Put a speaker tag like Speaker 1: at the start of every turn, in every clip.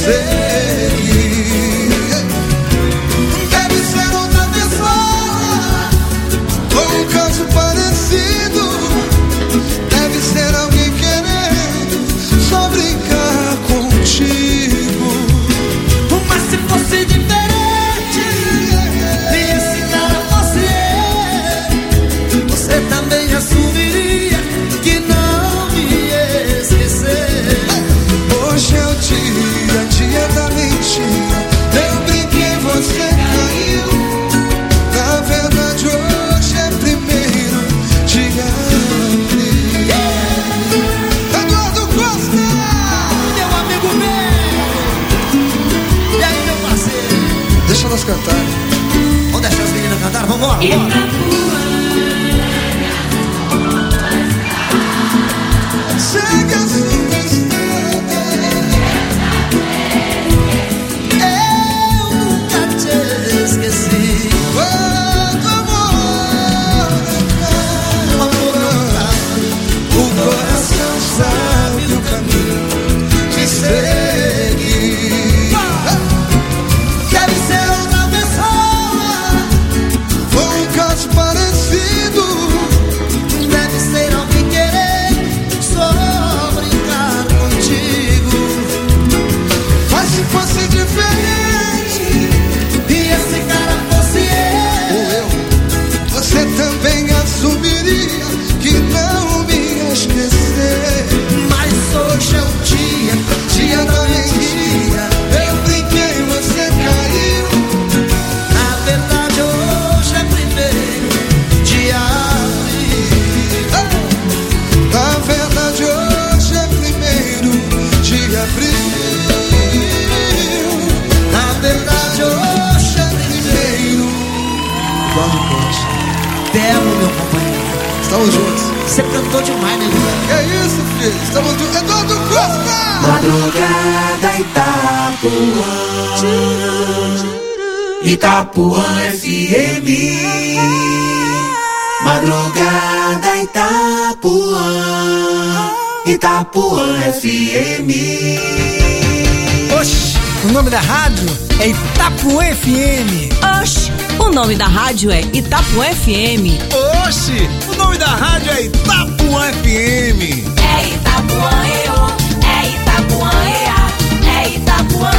Speaker 1: seguir. Deve ser outra pessoa, ou um caso parecido. Deve ser alguém querendo só brincar contigo.
Speaker 2: Mas se fosse diferente, e esse cara fosse eu, você também assumiria que não me esquecer.
Speaker 1: Hoje é o dia da mentira. Eu brinquei, você caiu. Na verdade hoje é primeiro de abril. Eduardo Costa,
Speaker 2: Meu amigo meu, e aí meu parceiro?
Speaker 1: deixa elas cantarem.
Speaker 2: Vamos deixar as meninas cantar, vambora, vambora.
Speaker 1: Segue a sua estrada.
Speaker 2: Eu nunca te esqueci.
Speaker 1: Quando amor acaba, o coração sabe o caminho de seguir.
Speaker 2: Deve ser outra pessoa,
Speaker 1: Foi um caso parecido.
Speaker 2: deve ser alguém querer só brincar contigo.
Speaker 1: Mas se fosse diferente,
Speaker 2: E esse cara fosse
Speaker 1: ou eu, você também assumiria que não me ia esquecer.
Speaker 2: mas hoje é o dia
Speaker 1: Da mentira, eu brinquei, você caiu.
Speaker 2: Na verdade hoje é primeiro de abril.
Speaker 1: Na verdade hoje é primeiro de abril.
Speaker 2: Na verdade hoje é
Speaker 1: Primeiro. Eduardo Costa,
Speaker 2: Te amo, meu companheiro.
Speaker 1: estamos juntos.
Speaker 2: Você cantou demais, né, Lula?
Speaker 1: Que isso, filho? Estamos juntos. Eduardo Costa!
Speaker 3: Madrugada Itapuã, Itapuã FM. Madrugada Itapuã, Itapuã FM.
Speaker 4: Oxi, o nome da rádio é Itapuã FM.
Speaker 5: Oxi, o nome da rádio é Itapuã FM.
Speaker 4: Oxi, o nome da rádio é Itapuã FM.
Speaker 5: É Itapuã, é Itapuã, é Itapuã.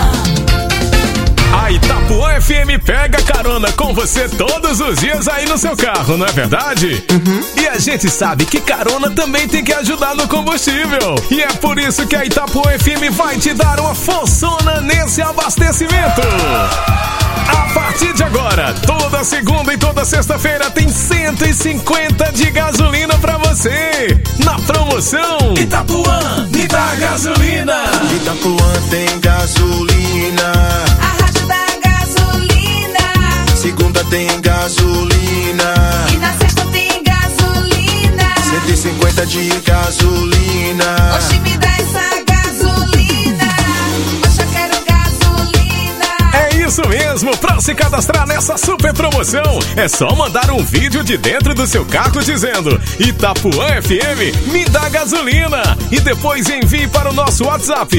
Speaker 6: A Itapuã FM pega carona com você todos os dias aí no seu carro, não é verdade? E a gente sabe que carona também tem que ajudar no combustível. E é por isso que a Itapuã FM vai te dar uma forçona nesse abastecimento. A partir de agora, toda segunda e toda sexta-feira tem 150 de gasolina pra você. Na promoção Itapuã, me dá gasolina.
Speaker 7: Itapuã tem gasolina.
Speaker 5: A rádio da gasolina.
Speaker 7: Segunda tem gasolina.
Speaker 5: E na sexta tem gasolina.
Speaker 7: 150 de gasolina.
Speaker 5: Oxi, me dá essa gasolina. Oxe, eu quero gasolina.
Speaker 6: É isso mesmo, pra se cadastrar nessa super promoção, é só mandar um vídeo de dentro do seu carro dizendo Itapuã FM, me dá gasolina. E depois envie para o nosso WhatsApp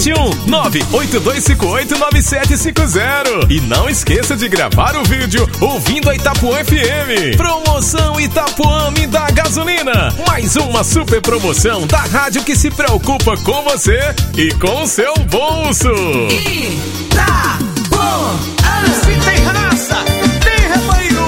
Speaker 6: 71982589750. E não esqueça de gravar o vídeo ouvindo a Itapuã FM. Promoção Itapuã, me dá gasolina. Mais uma super promoção da rádio que se preocupa com você e com o seu bolso.
Speaker 4: Se tem raça, tem rebanho.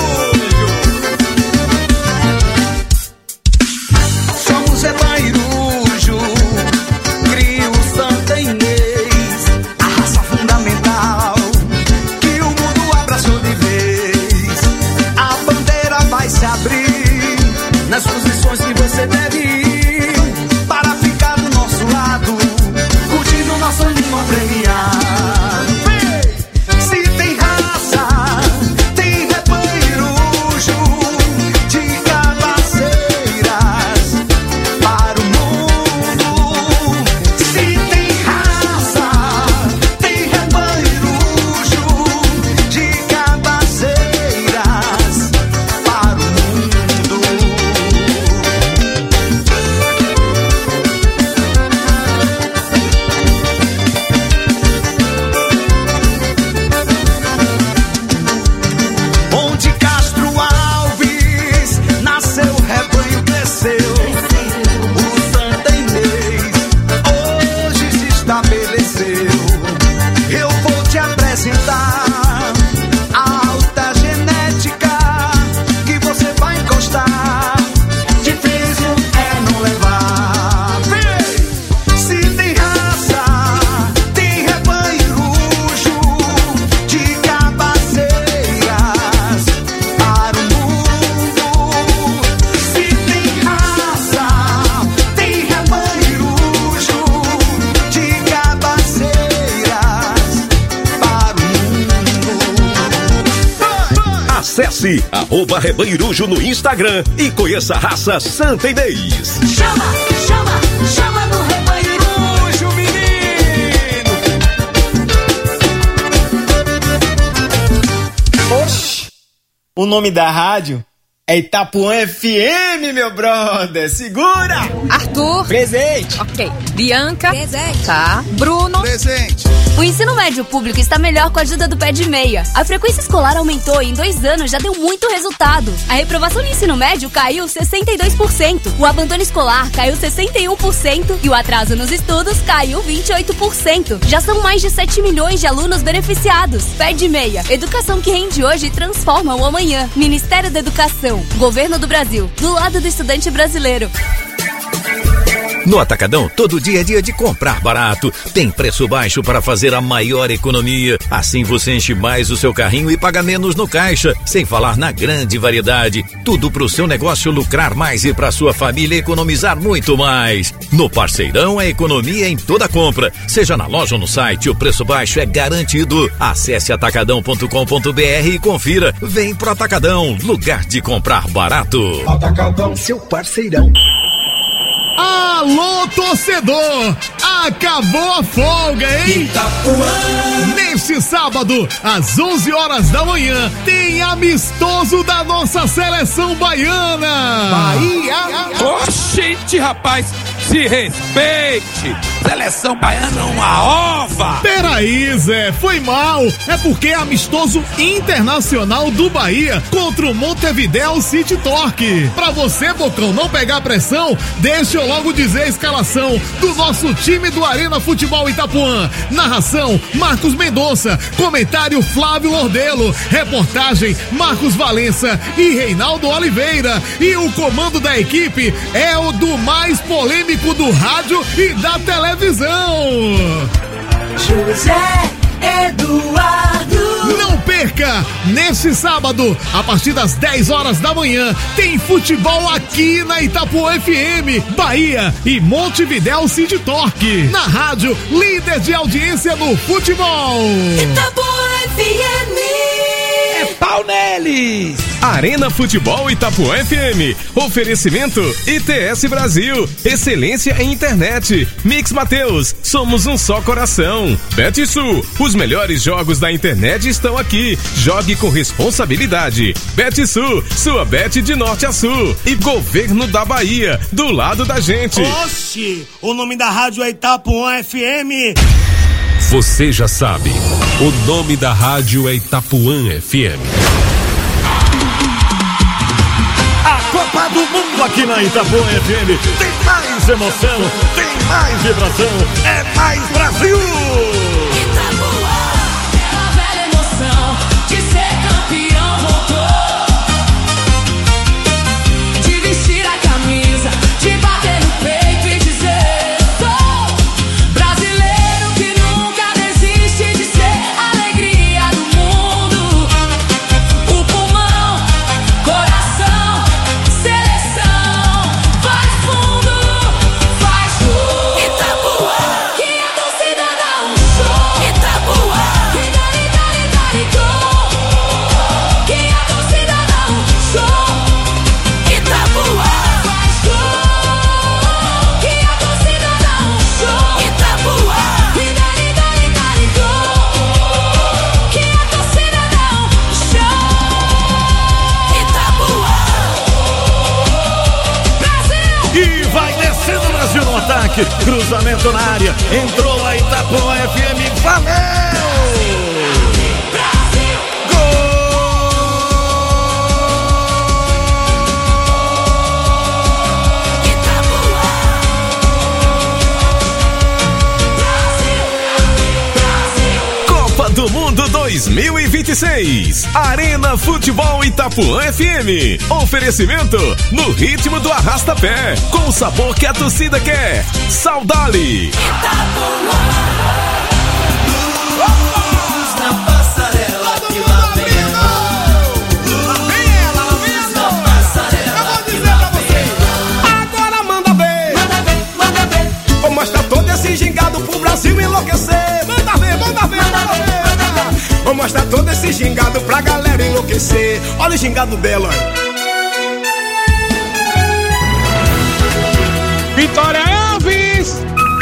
Speaker 4: Somos rebanho, crio Santa Inês, a raça fundamental que o mundo abraçou de vez. A bandeira vai se abrir nas posições que você deve ir para ficar do nosso lado, curtindo nossa língua premiar. Se tem raça,
Speaker 8: Acesse @Rebanhirujo no Instagram e conheça a raça Santa Inês.
Speaker 3: Chama no Rebanhirujo, menino.
Speaker 9: Oxi, o nome da rádio é Itapuã FM, meu brother. Segura!
Speaker 10: Arthur.
Speaker 9: Presente.
Speaker 10: Ok. Bianca.
Speaker 5: Presente.
Speaker 10: Tá. Bruno.
Speaker 1: Presente.
Speaker 10: O ensino médio público está melhor com a ajuda do Pé de Meia. A frequência escolar aumentou e em 2 anos já deu muito resultado. A reprovação no ensino médio caiu 62%. O abandono escolar caiu 61% e o atraso nos estudos caiu 28%. Já são mais de 7 milhões de alunos beneficiados. Pé de Meia. Educação que rende hoje e transforma o amanhã. Ministério da Educação. Governo do Brasil. Do lado do estudante brasileiro.
Speaker 8: No Atacadão, todo dia é dia de comprar barato. Tem preço baixo para fazer a maior economia. Assim você enche mais o seu carrinho e paga menos no caixa. Sem falar na grande variedade. Tudo para o seu negócio lucrar mais e para sua família economizar muito mais. No Parceirão, a economia em toda compra. Seja na loja ou no site, o preço baixo é garantido. Acesse atacadão.com.br e confira. Vem pro Atacadão, lugar de comprar barato.
Speaker 7: Atacadão, seu parceirão.
Speaker 6: Alô, torcedor! Acabou a folga, hein?
Speaker 3: Itapuã.
Speaker 6: Neste sábado, às 11 horas da manhã, tem amistoso da nossa seleção baiana.
Speaker 7: Bahia.
Speaker 11: Oxente, rapaz, se respeite. Seleção baiana é uma ova.
Speaker 6: Peraí, Zé, foi mal. É porque é amistoso internacional do Bahia contra o Montevideo City Torque. Pra você, Bocão, não pegar pressão, deixa eu logo dizer a escalação do nosso time do Arena Futebol Itapuã. Narração, Marcos Mendonça. Comentário, Flávio Lordelo. Reportagem, Marcos Valença e Reinaldo Oliveira. E o comando da equipe é o do mais polêmico do rádio e da televisão.
Speaker 3: José Eduardo.
Speaker 6: Não perca! Neste sábado, a partir das 10 horas da manhã, tem futebol aqui na Itapuã FM, Bahia e Montevideo City Torque. Na rádio, líder de audiência no futebol.
Speaker 3: Itapuã FM.
Speaker 11: É pau neles.
Speaker 6: Arena Futebol Itapuã FM. Oferecimento ITS Brasil. Excelência em internet. Mix Mateus. Somos um só coração. BetSul. Os melhores jogos da internet estão aqui. Jogue com responsabilidade. BetSul. Sua bet de norte a sul. E Governo da Bahia. Do lado da gente.
Speaker 12: Oxi, o nome da rádio é Itapuã FM.
Speaker 13: Você já sabe. O nome da rádio é Itapuã FM.
Speaker 14: A Copa do Mundo aqui na Itapuã FM tem mais emoção, tem mais vibração, é mais Brasil!
Speaker 3: Itapuã, a velha emoção de ser campeão voltou. De vestir a camisa, de bater no peito e dizer: sou brasileiro que nunca desiste de ser a alegria do mundo. O pulmão, coração, seleção, faz fundo, faz tudo. Itapuã, que a torcida dá um show. Itapuã, que dali, dali, dali, gol. Que a torcida dá um show. Itapuã, faz gol. Que a torcida dá um show. Itapuã, que dali, dali, dali, gol. Que a torcida dá um show. Itapuã, Brasil.
Speaker 14: E vai descendo o Brasil no ataque, cruzamento na área, entrou a Itapuã FM, valeu!
Speaker 6: Copa do Mundo 2026. Arena Futebol Itapuã FM. Oferecimento no ritmo do arrasta-pé, com o sabor que a torcida quer. Saudade.
Speaker 3: Na passarela que lá vem a luz na passarela que lá vem a
Speaker 11: Agora manda ver.
Speaker 3: Manda ver, manda ver.
Speaker 11: Vou mostrar todo esse gingado pro Brasil enlouquecer. Manda ver, manda ver, manda ver. Vou mostrar todo esse gingado pra galera enlouquecer.
Speaker 12: esquecer. Olha o gingado dela.
Speaker 11: Vitória Alves!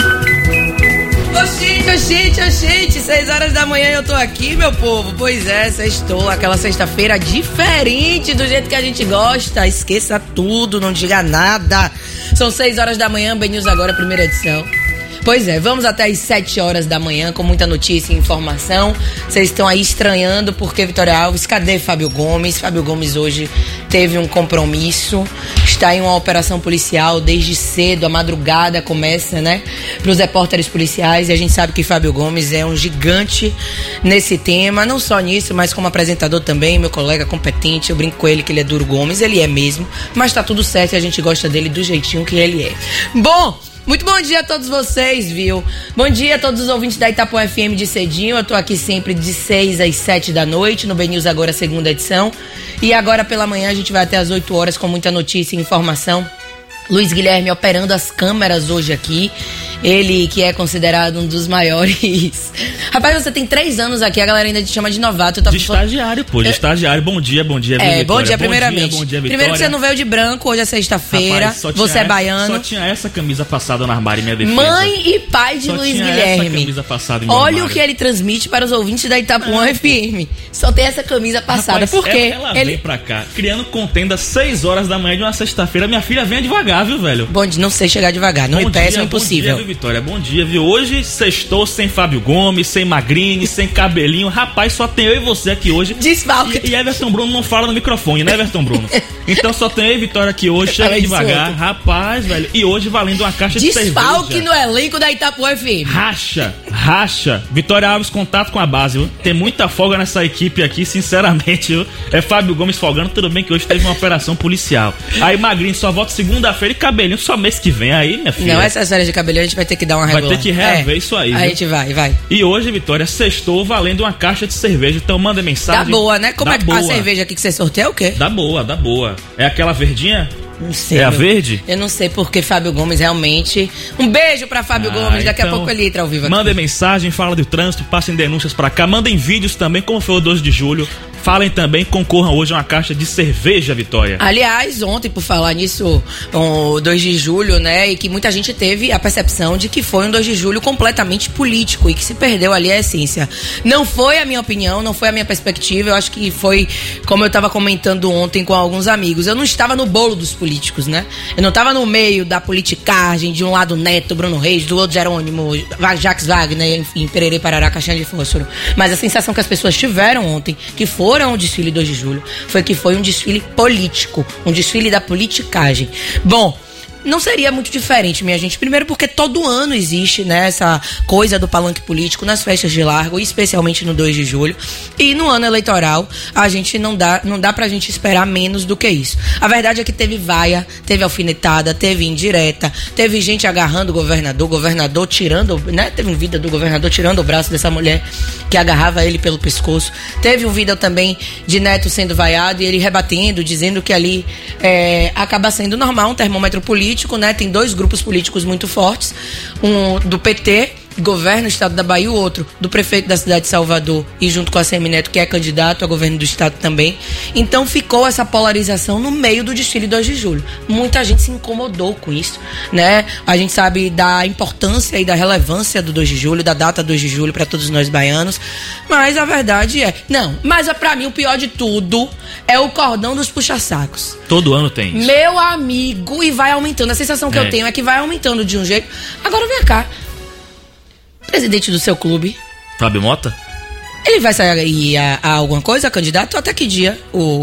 Speaker 15: Oxente, 6 horas da manhã eu tô aqui, meu povo. Pois é, sextou, aquela sexta-feira diferente do jeito que a gente gosta. Esqueça tudo, não diga nada. São 6 horas da manhã, BN News Agora, primeira edição. Pois é, vamos até as 7 horas da manhã com muita notícia e informação. Vocês estão aí estranhando porque Vitória Alves, cadê Fábio Gomes? Fábio Gomes hoje teve um compromisso, está em uma operação policial desde cedo, a madrugada começa, né? Para os repórteres policiais, e a gente sabe que Fábio Gomes é um gigante nesse tema, não só nisso, mas como apresentador também, meu colega competente, eu brinco com ele que ele é duro Gomes, ele é mesmo, mas tá tudo certo e a gente gosta dele do jeitinho que ele é. Bom, muito bom dia a todos vocês, viu? Bom dia a todos os ouvintes da Itapuã FM de cedinho. Eu tô aqui sempre de 6 às 7 da noite, no BN News Agora, segunda edição. E agora pela manhã a gente vai até às 8 horas com muita notícia e informação. Luiz Guilherme operando as câmeras hoje aqui. Ele que é considerado um dos maiores. Rapaz, você tem 3 anos aqui, a galera ainda te chama de novato.
Speaker 16: De estagiário, pô, de estagiário. Bom dia, Vitória.
Speaker 15: Bom dia, primeiramente.
Speaker 16: Bom dia, Vitória.
Speaker 15: Primeiro que você não veio de branco, hoje é sexta-feira. Você é baiano.
Speaker 16: Só tinha essa camisa passada no armário em minha defesa.
Speaker 15: Mãe e pai de
Speaker 16: só
Speaker 15: Luiz
Speaker 16: tinha
Speaker 15: Guilherme.
Speaker 16: Essa camisa passada em meu
Speaker 15: Olha
Speaker 16: armário.
Speaker 15: o que ele transmite para os ouvintes da Itapuã FM. Só tem essa camisa passada.
Speaker 16: Rapaz,
Speaker 15: Por quê?
Speaker 16: Ela vem pra cá, criando contenda às 6 horas da manhã de uma sexta-feira. Minha filha vem devagar, viu, velho?
Speaker 15: Bom dia, não sei chegar devagar. Não me peçam, é impossível.
Speaker 16: Bom dia, viu, Vitória? Bom dia, viu? Hoje sextou sem Fábio Gomes, sem Magrini, sem Cabelinho. Rapaz, só tem eu e você aqui hoje.
Speaker 15: Desfalque.
Speaker 16: E Everton Bruno não fala no microfone, né, Everton Bruno? Então só tem eu e Vitória aqui hoje. Chega devagar. Rapaz, velho. E hoje valendo uma caixa de cerveja.
Speaker 15: Desfalque no elenco da Itapuã FM.
Speaker 16: Racha. Vitória Alves, contato com a base, viu? Tem muita folga nessa equipe aqui, sinceramente, viu? É Fábio Gomes folgando, tudo bem que hoje teve uma operação policial. Aí Magrinho só volta segunda-feira e Cabelinho só mês que vem. Aí, minha filha.
Speaker 15: Não, essa série de Cabelinho a gente vai ter que dar uma regular.
Speaker 16: Vai ter que reaver isso aí.
Speaker 15: A gente vai.
Speaker 16: E hoje, Vitória, sextou valendo uma caixa de cerveja. Então manda mensagem.
Speaker 15: Tá boa, né? Como é que a cerveja aqui que você sorteia é o quê?
Speaker 16: Dá boa. É aquela verdinha?
Speaker 15: Não sei.
Speaker 16: É a verde?
Speaker 15: Eu não sei porque Fábio Gomes realmente... Um beijo pra Fábio Gomes, daqui a pouco ele entra ao vivo aqui.
Speaker 16: Mandem mensagem, fala do trânsito, passem denúncias pra cá, mandem vídeos também, como foi o 12 de julho. Falem também, concorram hoje a uma caixa de cerveja, Vitória.
Speaker 15: Aliás, ontem, por falar nisso, o 2 de julho, né, e que muita gente teve a percepção de que foi um 2 de julho completamente político e que se perdeu ali a essência. Não foi a minha opinião, não foi a minha perspectiva, eu acho que foi, como eu estava comentando ontem com alguns amigos, eu não estava no bolo dos políticos, né? Eu não estava no meio da politicagem, de um lado Neto, Bruno Reis, do outro Jerônimo, Jacques Wagner, enfim, Pererê, Parará, Caixinha de Fósforo. Mas a sensação que as pessoas tiveram ontem, que foram o desfile 2 de julho, foi que foi um desfile político, um desfile da politicagem. Bom, não seria muito diferente, minha gente. Primeiro porque todo ano existe, né, essa coisa do palanque político nas festas de largo, especialmente no 2 de julho. E no ano eleitoral, a gente não dá pra gente esperar menos do que isso. A verdade é que teve vaia, teve alfinetada, teve indireta, teve gente agarrando o governador tirando, né, teve um vídeo do governador tirando o braço dessa mulher que agarrava ele pelo pescoço. Teve um vídeo também de Neto sendo vaiado e ele rebatendo, dizendo que ali acaba sendo normal, um termômetro político, né? Tem 2 grupos políticos muito fortes, um do PT, governo do estado da Bahia, e o outro do prefeito da cidade de Salvador, e junto com a Semineto, que é candidato a governo do estado também. Então ficou essa polarização no meio do desfile 2 de julho. Muita gente se incomodou com isso, né? A gente sabe da importância e da relevância do 2 de julho, da data 2 de julho para todos nós baianos, mas a verdade é... Não, mas pra mim o pior de tudo é o cordão dos puxa-sacos.
Speaker 16: Todo ano tem isso.
Speaker 15: Meu amigo, e vai aumentando. A sensação que eu tenho é que vai aumentando de um jeito. Agora vem cá. Presidente do seu clube,
Speaker 16: Fábio Mota?
Speaker 15: Ele vai sair a alguma coisa, candidato? Até que dia?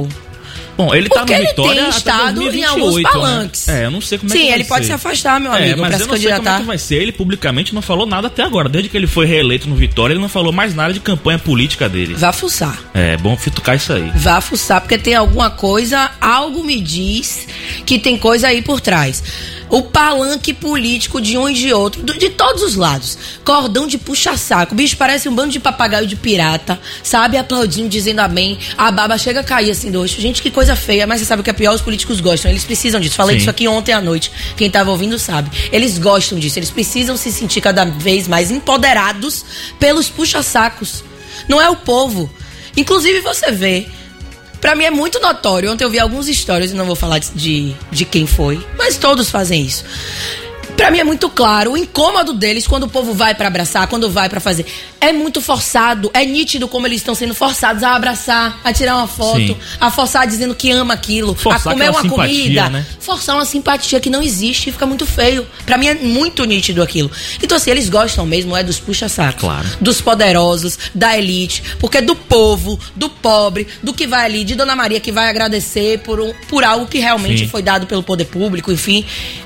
Speaker 16: Bom, ele tá no Vitória
Speaker 15: porque ele tem estado em alguns palanques.
Speaker 16: Né? Eu não sei como é que vai ser.
Speaker 15: Sim, ele pode se afastar, meu amigo, pra se candidatar.
Speaker 16: Mas eu não sei como é que vai ser. Ele publicamente não falou nada até agora. Desde que ele foi reeleito no Vitória, ele não falou mais nada de campanha política dele.
Speaker 15: Vá fuçar.
Speaker 16: É, bom fitucar isso aí.
Speaker 15: Vá fuçar, porque tem alguma coisa, algo me diz que tem coisa aí por trás. O palanque político de um e de outro, de todos os lados. Cordão de puxa-saco. O bicho parece um bando de papagaio de pirata, sabe? Aplaudindo, dizendo amém. A baba chega a cair assim do rosto. Gente, que coisa feia. Mas você sabe o que é pior? Os políticos gostam. Eles precisam disso. Falei disso aqui ontem à noite. Quem tava ouvindo sabe. Eles gostam disso. Eles precisam se sentir cada vez mais empoderados pelos puxa-sacos. Não é o povo. Inclusive, você vê Pra mim é muito notório. Ontem eu vi alguns stories, não vou falar de quem foi, mas todos fazem isso. Pra mim é muito claro o incômodo deles quando o povo vai pra abraçar, quando vai pra fazer. É muito forçado, é nítido como eles estão sendo forçados a abraçar, a tirar uma foto, sim, a forçar dizendo que ama aquilo, forçar a comer uma comida, né? Forçar uma simpatia que não existe e fica muito feio. Pra mim é muito nítido aquilo. Então assim, eles gostam mesmo dos puxa-sacos, claro, dos poderosos, da elite, porque é do povo, do pobre, do que vai ali, de Dona Maria que vai agradecer por algo que realmente, sim, foi dado pelo poder público, enfim.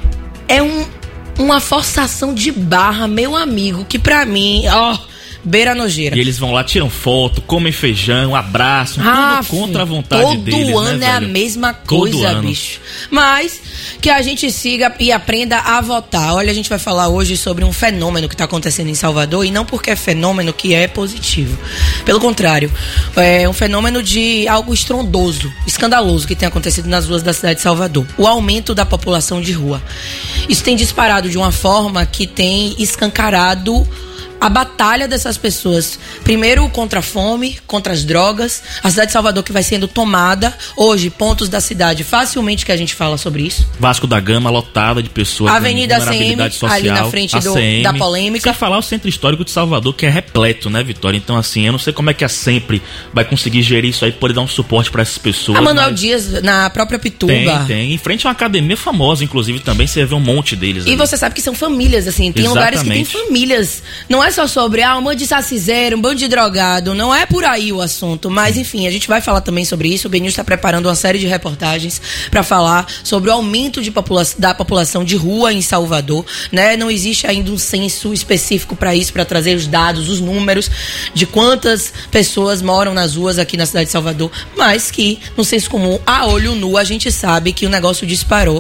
Speaker 15: É uma forçação de barra, meu amigo, que pra mim, beira a nojeira.
Speaker 16: E eles vão lá, tiram foto, comem feijão, abraçam, tudo contra a vontade deles,
Speaker 15: todo ano, né, é a mesma coisa, bicho. Mas que a gente siga e aprenda a votar. Olha, a gente vai falar hoje sobre um fenômeno que tá acontecendo em Salvador, e não porque é fenômeno que é positivo. Pelo contrário, é um fenômeno de algo estrondoso, escandaloso que tem acontecido nas ruas da cidade de Salvador. O aumento da população de rua. Isso tem disparado de uma forma que tem escancarado a batalha dessas pessoas, primeiro contra a fome, contra as drogas, a cidade de Salvador que vai sendo tomada, hoje, pontos da cidade, facilmente que a gente fala sobre isso.
Speaker 16: Vasco da Gama lotada de pessoas,
Speaker 15: Avenida CM, social, ali na frente da polêmica.
Speaker 16: Sem falar o centro histórico de Salvador, que é repleto, né, Vitória? Então assim, eu não sei como é que a Sempre vai conseguir gerir isso aí, poder dar um suporte para essas pessoas.
Speaker 15: A Manuel Dias, na própria Pituba.
Speaker 16: Tem, em frente a uma academia famosa, inclusive, também você vê um monte deles.
Speaker 15: E
Speaker 16: ali.
Speaker 15: Você sabe que são famílias, assim, tem lugares que tem famílias, não é só sobre um bando de saciseiro, um bando de drogado, não é por aí o assunto, mas enfim, a gente vai falar também sobre isso. O BNews está preparando uma série de reportagens para falar sobre o aumento da população de rua em Salvador, né? Não existe ainda um censo específico para isso, para trazer os dados, os números de quantas pessoas moram nas ruas aqui na cidade de Salvador, mas que no senso comum, a olho nu, a gente sabe que o negócio disparou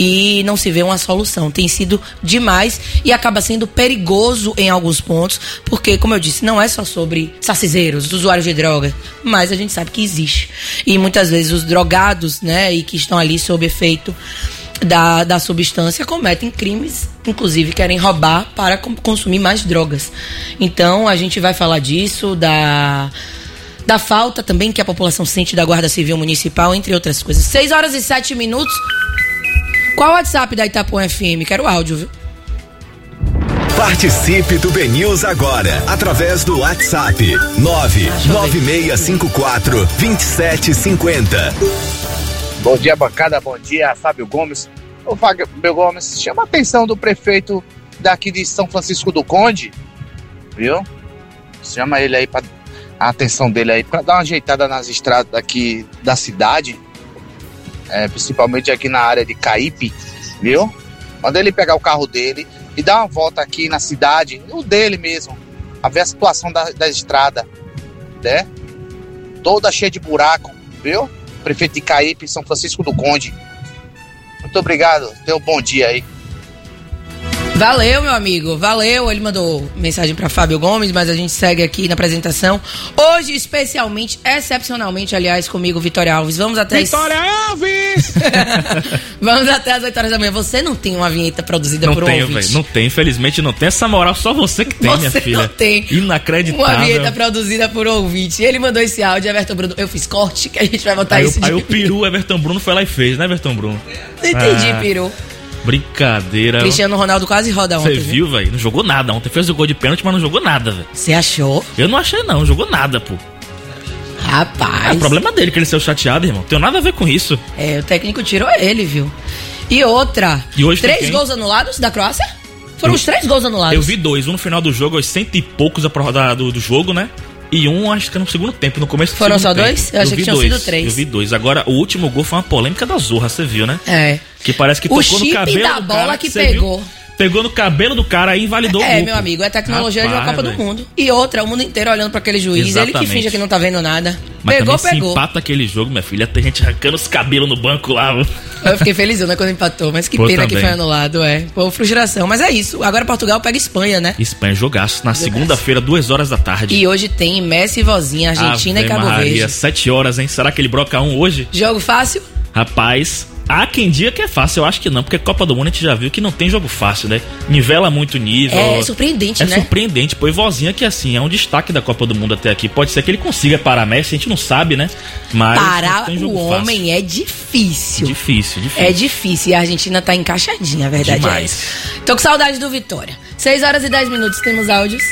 Speaker 15: e não se vê uma solução. Tem sido demais e acaba sendo perigoso em alguns pontos, porque, como eu disse, não é só sobre sacizeiros, usuários de droga, mas a gente sabe que existe. E muitas vezes os drogados, né, e que estão ali sob efeito da substância, cometem crimes, inclusive querem roubar para consumir mais drogas. Então, a gente vai falar disso, da falta também que a população sente da Guarda Civil Municipal, entre outras coisas. 6h07. Qual o WhatsApp da Itapuã FM? Quero áudio, viu?
Speaker 17: Participe do BNews agora, através do WhatsApp 99654-2750.
Speaker 18: Bom dia, bancada, bom dia, Fábio Gomes. Ô, Fábio Gomes, chama a atenção do prefeito daqui de São Francisco do Conde, viu? Chama ele aí, a atenção dele aí, para dar uma ajeitada nas estradas aqui da cidade, principalmente aqui na área de Caípe, viu? Manda ele pegar o carro dele e dar uma volta aqui na cidade, o dele mesmo, a ver a situação da estrada, né? Toda cheia de buraco, viu? Prefeito de Caípe, São Francisco do Conde. Muito obrigado, tenha um bom dia aí.
Speaker 15: Valeu, meu amigo, valeu. Ele mandou mensagem para Fábio Gomes, mas a gente segue aqui na apresentação. Hoje, especialmente, excepcionalmente, aliás, comigo, Vitória Alves. Vamos até...
Speaker 11: Vitória Alves!
Speaker 15: Vamos até as 8 horas da manhã. Você não tem uma vinheta produzida por um ouvinte?
Speaker 16: Véio, não tem, infelizmente não tem essa moral. Só você que tem, minha filha.
Speaker 15: Você não tem.
Speaker 16: Inacreditável.
Speaker 15: Uma vinheta produzida por um ouvinte. Ele mandou esse áudio, Everton Bruno. Eu fiz corte, que a gente vai botar isso.
Speaker 16: Aí o peru, Everton Bruno, foi lá e fez, né, Everton Bruno?
Speaker 15: Não entendi, peru.
Speaker 16: Brincadeira.
Speaker 15: Cristiano Ronaldo quase roda ontem.
Speaker 16: Você viu, velho? Não jogou nada. Ontem fez o gol de pênalti, mas não jogou nada, velho.
Speaker 15: Você achou?
Speaker 16: Eu não achei, não. Jogou nada, pô.
Speaker 15: Rapaz.
Speaker 16: É o problema dele, que ele saiu chateado, irmão. Não tem nada a ver com isso.
Speaker 15: O técnico tirou ele, viu? E outra.
Speaker 16: E hoje
Speaker 15: 3 gols anulados da Croácia? Foram os 3 gols anulados.
Speaker 16: Eu vi 2. Um no final do jogo, aos 100 e poucos do jogo, né? E um, acho que no segundo tempo, no começo do
Speaker 15: Foram
Speaker 16: segundo tempo.
Speaker 15: Foram só 2? Eu achei que tinham sido 3.
Speaker 16: Eu vi 2. Agora, o último gol foi uma polêmica da Zorra, você viu, né? Que parece que
Speaker 15: o
Speaker 16: tocou no cabelo
Speaker 15: da bola
Speaker 16: cara,
Speaker 15: que pegou.
Speaker 16: Viu? Pegou no cabelo do cara e invalidou o gol.
Speaker 15: Meu amigo, é tecnologia de uma Copa do Mundo. E outra, o mundo inteiro olhando pra aquele juiz.
Speaker 16: Exatamente.
Speaker 15: Ele que finge que não tá vendo nada.
Speaker 16: Mas
Speaker 15: pegou.
Speaker 16: Se empata aquele jogo, minha filha, tem gente arrancando os cabelos no banco lá.
Speaker 15: Eu fiquei feliz, né, quando empatou. Mas que pena que foi anulado, Pô, frustração. Mas é isso. Agora Portugal pega Espanha, né?
Speaker 16: Espanha, jogaço. Na segunda-feira, 2 horas da tarde.
Speaker 15: E hoje tem Messi e Vozinha, Argentina e Cabo Verde.
Speaker 16: 7 horas, hein? Será que ele broca um hoje?
Speaker 15: Jogo fácil?
Speaker 16: Rapaz, Há quem diga que é fácil, eu acho que não, porque Copa do Mundo a gente já viu que não tem jogo fácil, né? Nivela muito nível.
Speaker 15: É surpreendente, né?
Speaker 16: É surpreendente, pô, e Vozinha que assim, é um destaque da Copa do Mundo até aqui. Pode ser que ele consiga parar Messi, a gente não sabe, né? Mas
Speaker 15: parar
Speaker 16: tem jogo
Speaker 15: o
Speaker 16: fácil.
Speaker 15: homem é difícil.
Speaker 16: Difícil.
Speaker 15: É difícil, e a Argentina tá encaixadinha, a verdade
Speaker 16: Demais.
Speaker 15: é essa. Tô com saudade do Vitória. 6h10, temos áudios.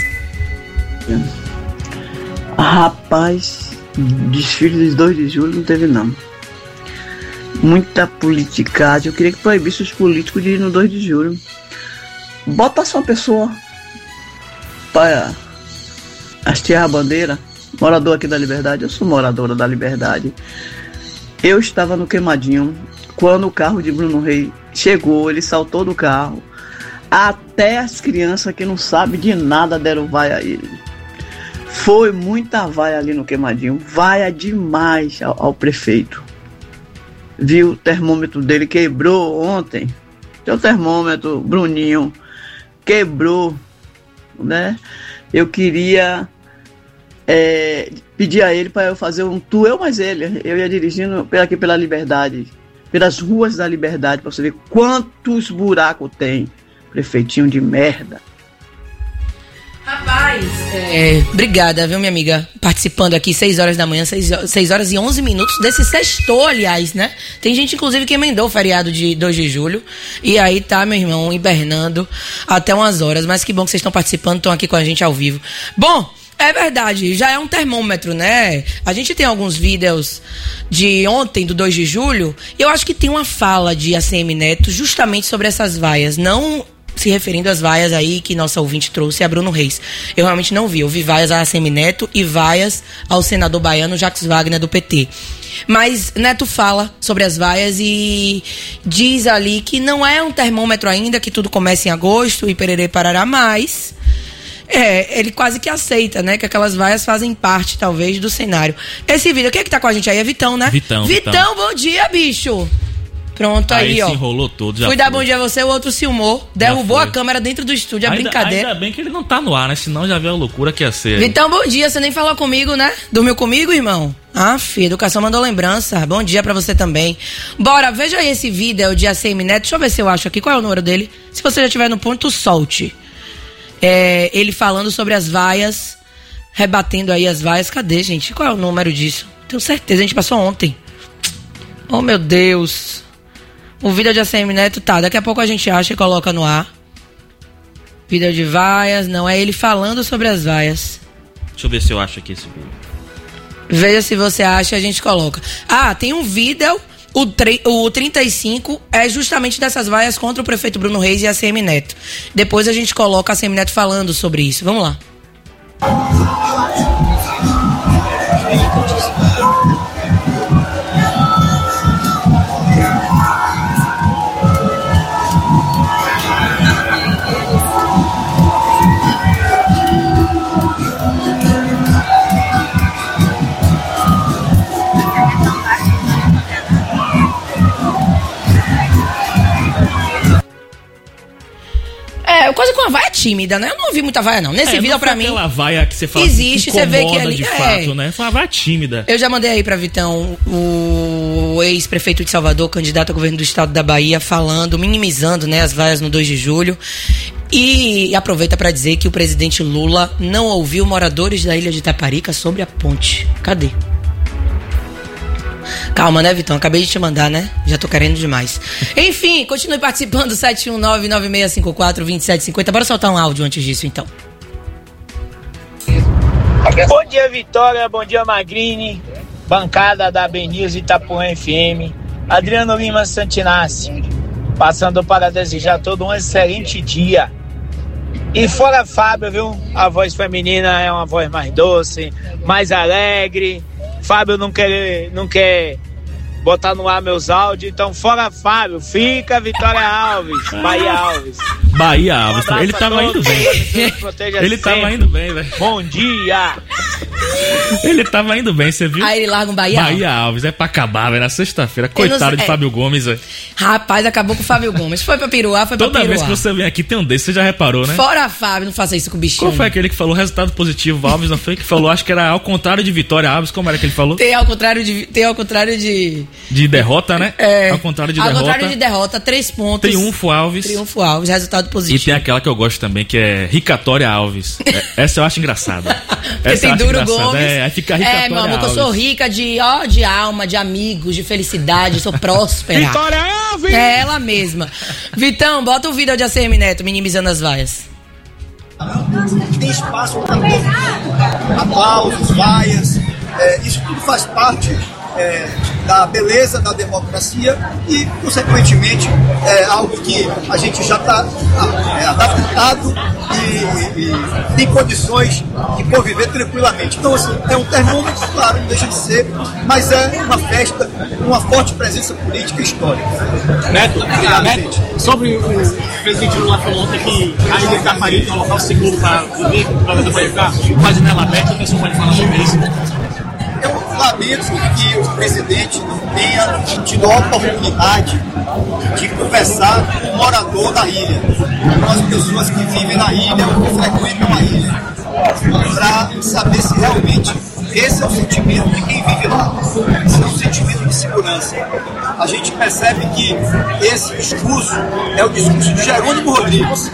Speaker 19: Rapaz, desfile dos 2 de julho não teve não. Muita politicagem. Eu queria que proibisse os políticos de ir no 2 de julho. Bota só uma pessoa para hastear a bandeira. Morador aqui da Liberdade. Eu sou moradora da Liberdade. Eu estava no Queimadinho quando o carro de Bruno Reis chegou. Ele saltou do carro. Até as crianças que não sabem de nada deram vaia a ele. Foi muita vaia ali no Queimadinho. Vaia demais ao prefeito. Viu, o termômetro dele quebrou ontem. Seu termômetro, Bruninho, quebrou, né? Eu queria pedir a ele para eu fazer um tour, eu mais ele. Eu ia dirigindo aqui pela Liberdade, pelas ruas da Liberdade, para você ver quantos buracos tem. Prefeitinho de merda.
Speaker 15: Rapaz, obrigada, viu, minha amiga? Participando aqui, 6h, 6h11 desse sextou, aliás, né? Tem gente, inclusive, que emendou o feriado de 2 de julho. E aí tá, meu irmão, hibernando até umas horas. Mas que bom que vocês estão participando, estão aqui com a gente ao vivo. Bom, é verdade, já é um termômetro, né? A gente tem alguns vídeos de ontem, do 2 de julho. E eu acho que tem uma fala de ACM Neto justamente sobre essas vaias. Não se referindo às vaias aí que nossa ouvinte trouxe, a Bruno Reis. Eu realmente não vi. Eu vi vaias a ACM Neto e vaias ao senador baiano Jacques Wagner do PT. Mas Neto fala sobre as vaias e diz ali que não é um termômetro ainda, que tudo começa em agosto e pererê parará mais. Ele quase que aceita, né? Que aquelas vaias fazem parte, talvez, do cenário. Esse vídeo, quem é que tá com a gente aí? É Vitão, né?
Speaker 16: Vitão.
Speaker 15: Bom dia, bicho! Pronto, aí ó.
Speaker 16: Se enrolou todo, já
Speaker 15: fui dar bom dia a você, o outro filmou, derrubou a câmera dentro do estúdio, brincadeira.
Speaker 16: Ainda bem que ele não tá no ar, né? Senão já viu a loucura que ia ser.
Speaker 15: Então, bom dia, você nem falou comigo, né? Dormiu comigo, irmão? Filho, educação mandou lembrança. Bom dia pra você também. Bora, veja aí esse vídeo de ACM Neto. Deixa eu ver se eu acho aqui. Qual é o número dele? Se você já estiver no ponto, solte. Ele falando sobre as vaias, rebatendo aí as vaias. Cadê, gente? Qual é o número disso? Tenho certeza, a gente passou ontem. Oh, meu Deus. O vídeo de ACM Neto, tá, daqui a pouco a gente acha e coloca no ar. Vídeo de vaias, não, é ele falando sobre as vaias.
Speaker 16: Deixa eu ver se eu acho aqui esse vídeo.
Speaker 15: Veja se você acha e a gente coloca. Tem um vídeo, o 35 é justamente dessas vaias contra o prefeito Bruno Reis e a ACM Neto. Depois a gente coloca a ACM Neto falando sobre isso, vamos lá. Quase com uma vaia tímida, né? Eu não ouvi muita vaia, não. Nesse vídeo, pra mim.
Speaker 16: Aquela vaia que você fala
Speaker 15: existe,
Speaker 16: que
Speaker 15: você vê que ali.
Speaker 16: De fato, né? Foi uma vaia tímida.
Speaker 15: Eu já mandei aí pra Vitão o ex-prefeito de Salvador, candidato ao governo do estado da Bahia, falando, minimizando, né, as vaias no 2 de julho. E aproveita pra dizer que o presidente Lula não ouviu moradores da ilha de Itaparica sobre a ponte. Cadê? Calma, né, Vitão? Acabei de te mandar, né? Já tô querendo demais. Enfim, continue participando, 719-9654-2750. Bora soltar um áudio antes disso, então.
Speaker 20: Bom dia, Vitória. Bom dia, Magrini. Bancada da BNews Itapuã FM. Adriano Lima Santinassi. Passando para desejar a todos um excelente dia. E fora Fábio, viu? A voz feminina é uma voz mais doce, mais alegre. Fábio não quer botar no ar meus áudios, então fora Fábio, fica Vitória Alves, Bahia Alves.
Speaker 16: Bahia Alves, ele tava indo bem. Ele tava indo bem, velho.
Speaker 20: Bom dia!
Speaker 16: Ele tava indo bem, você viu?
Speaker 15: Aí ele larga um Bahia Alves.
Speaker 16: Bahia Alves, é pra acabar, velho, na sexta-feira. Coitado de Fábio Gomes, velho.
Speaker 15: Rapaz, acabou com o Fábio Gomes. Foi pra piruar, foi pra piruar.
Speaker 16: Toda vez que você vem aqui tem um desse, você já reparou, né?
Speaker 15: Fora Fábio, não faça isso com o bichinho.
Speaker 16: Qual foi aquele que falou resultado positivo, Alves, não foi? Que falou, acho que era ao contrário de Vitória Alves, como era que ele falou?
Speaker 15: Tem ao contrário de...
Speaker 16: De derrota, né?
Speaker 15: É.
Speaker 16: Ao contrário de derrota.
Speaker 15: Ao contrário de derrota, 3 pontos.
Speaker 16: Triunfo Alves.
Speaker 15: Triunfo Alves, resultado positivo.
Speaker 16: E tem aquela que eu gosto também, que é Ricatória Alves. Essa eu acho engraçada.
Speaker 15: Essa tem Duro Gomes.
Speaker 16: Aí fica Ricatória
Speaker 15: meu amor, que eu sou rica de alma, de amigos, de felicidade, sou próspera.
Speaker 11: Vitória Alves!
Speaker 15: É ela mesma. Vitão, bota o vídeo de ACM Neto, minimizando as vaias.
Speaker 21: Tem espaço para aplausos, vaias, isso tudo faz parte da beleza da democracia e, consequentemente, é algo que a gente já está adaptado e tem condições de conviver tranquilamente. Então, assim, é um termômetro, claro, não deixa de ser, mas é uma festa, uma forte presença política e histórica.
Speaker 22: Neto, sobre o presidente Lula falou ontem que a ilha de Itaparica é um local seguro para viver, para ficar com a janela aberta, o pessoal pode falar sobre isso.
Speaker 21: Eu lamento que o presidente não tenha tido a oportunidade de conversar com o morador da ilha, com as pessoas que vivem na ilha ou que frequentam a ilha, para saber se realmente esse é o sentimento de quem vive lá, esse é um sentimento de segurança. A gente percebe que esse discurso é o discurso de Jerônimo Rodrigues,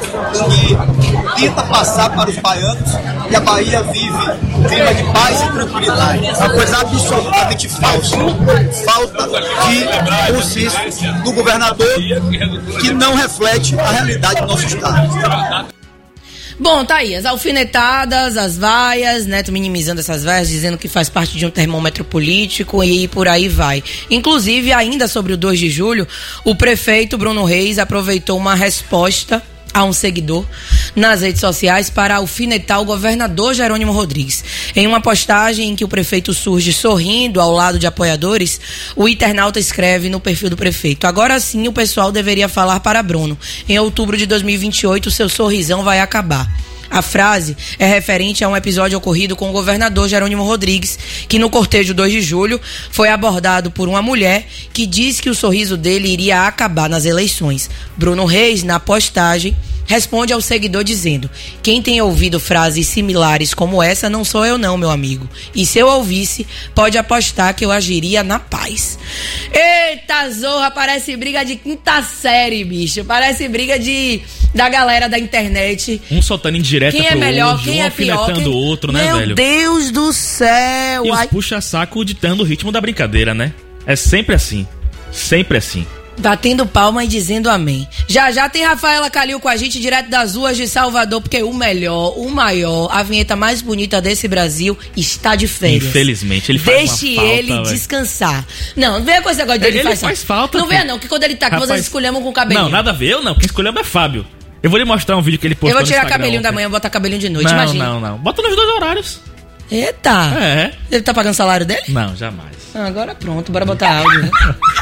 Speaker 21: que tenta passar para os baianos que a Bahia vive um clima de paz e tranquilidade. Uma coisa absolutamente falsa. Falta de consciência do governador que não reflete a realidade do nosso estado.
Speaker 15: Bom, tá aí, as alfinetadas, as vaias, Neto minimizando essas vaias, dizendo que faz parte de um termômetro político e por aí vai. Inclusive, ainda sobre o 2 de julho, o prefeito Bruno Reis aproveitou uma resposta a um seguidor nas redes sociais para alfinetar o governador Jerônimo Rodrigues. Em uma postagem em que o prefeito surge sorrindo ao lado de apoiadores, o internauta escreve no perfil do prefeito: agora sim o pessoal deveria falar para Bruno. Em outubro de 2028, seu sorrisão vai acabar. A frase é referente a um episódio ocorrido com o governador Jerônimo Rodrigues, que no cortejo 2 de julho foi abordado por uma mulher que disse que o sorriso dele iria acabar nas eleições. Bruno Reis, na postagem, responde ao seguidor dizendo: quem tem ouvido frases similares como essa não sou eu não, meu amigo. E se eu ouvisse, pode apostar que eu agiria na paz. Eita zorra, parece briga de quinta série, bicho. Parece briga da galera da internet.
Speaker 16: Um soltando indireta
Speaker 15: quem é
Speaker 16: pro
Speaker 15: melhor,
Speaker 16: outro,
Speaker 15: quem
Speaker 16: um
Speaker 15: é pior,
Speaker 16: alfinetando o outro, né,
Speaker 15: meu
Speaker 16: velho?
Speaker 15: Meu Deus do céu.
Speaker 16: E os puxa-saco ditando o ritmo da brincadeira, né? É sempre assim. Sempre assim.
Speaker 15: Batendo palma e dizendo amém. Já tem Rafaela Calil com a gente direto das ruas de Salvador, porque o melhor, o maior, a vinheta mais bonita desse Brasil está de férias.
Speaker 16: Infelizmente, ele faz
Speaker 15: Deixe
Speaker 16: uma falta,
Speaker 15: ele
Speaker 16: véio.
Speaker 15: Descansar. Não venha com esse negócio dele.
Speaker 16: Ele faz falta.
Speaker 15: Não venha não, que quando ele tá aqui, vocês escolhemos com o cabelinho.
Speaker 16: Não, nada a ver, eu não. Quem escolhemos é Fábio. Eu vou lhe mostrar um vídeo que ele postou
Speaker 15: no Instagram. Eu vou tirar cabelinho
Speaker 16: ontem.
Speaker 15: da manhã, botar cabelinho de noite,
Speaker 16: não,
Speaker 15: imagina.
Speaker 16: Não. Bota nos 2 horários.
Speaker 15: Eita.
Speaker 16: É.
Speaker 15: Ele tá pagando o salário dele?
Speaker 16: Não, jamais.
Speaker 15: Agora pronto, bora botar áudio, né?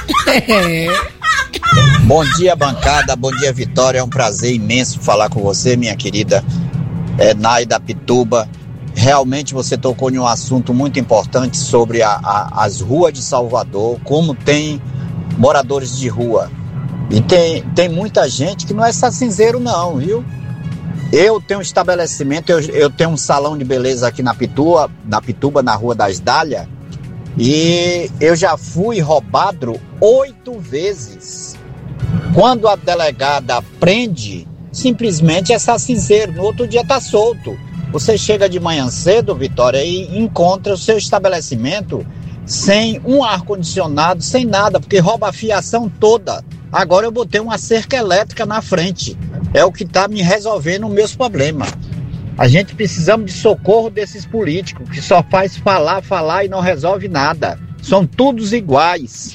Speaker 23: Bom dia, bancada. Bom dia, Vitória. É um prazer imenso falar com você, minha querida Nai da Pituba. Realmente você tocou em um assunto muito importante sobre as ruas de Salvador, como tem moradores de rua. E tem muita gente que não é sacinzeiro não, viu? Eu tenho um estabelecimento, eu tenho um salão de beleza aqui na Pituba, na Rua das Dálias, e eu já fui roubado 8 vezes. Quando a delegada prende, simplesmente é sacinzeiro, no outro dia tá solto. Você chega de manhã cedo, Vitória, e encontra o seu estabelecimento sem um ar-condicionado, sem nada, porque rouba a fiação toda. Agora eu botei uma cerca elétrica na frente. É o que está me resolvendo os meus problemas. A gente precisamos de socorro desses políticos que só faz falar e não resolve nada. São todos iguais.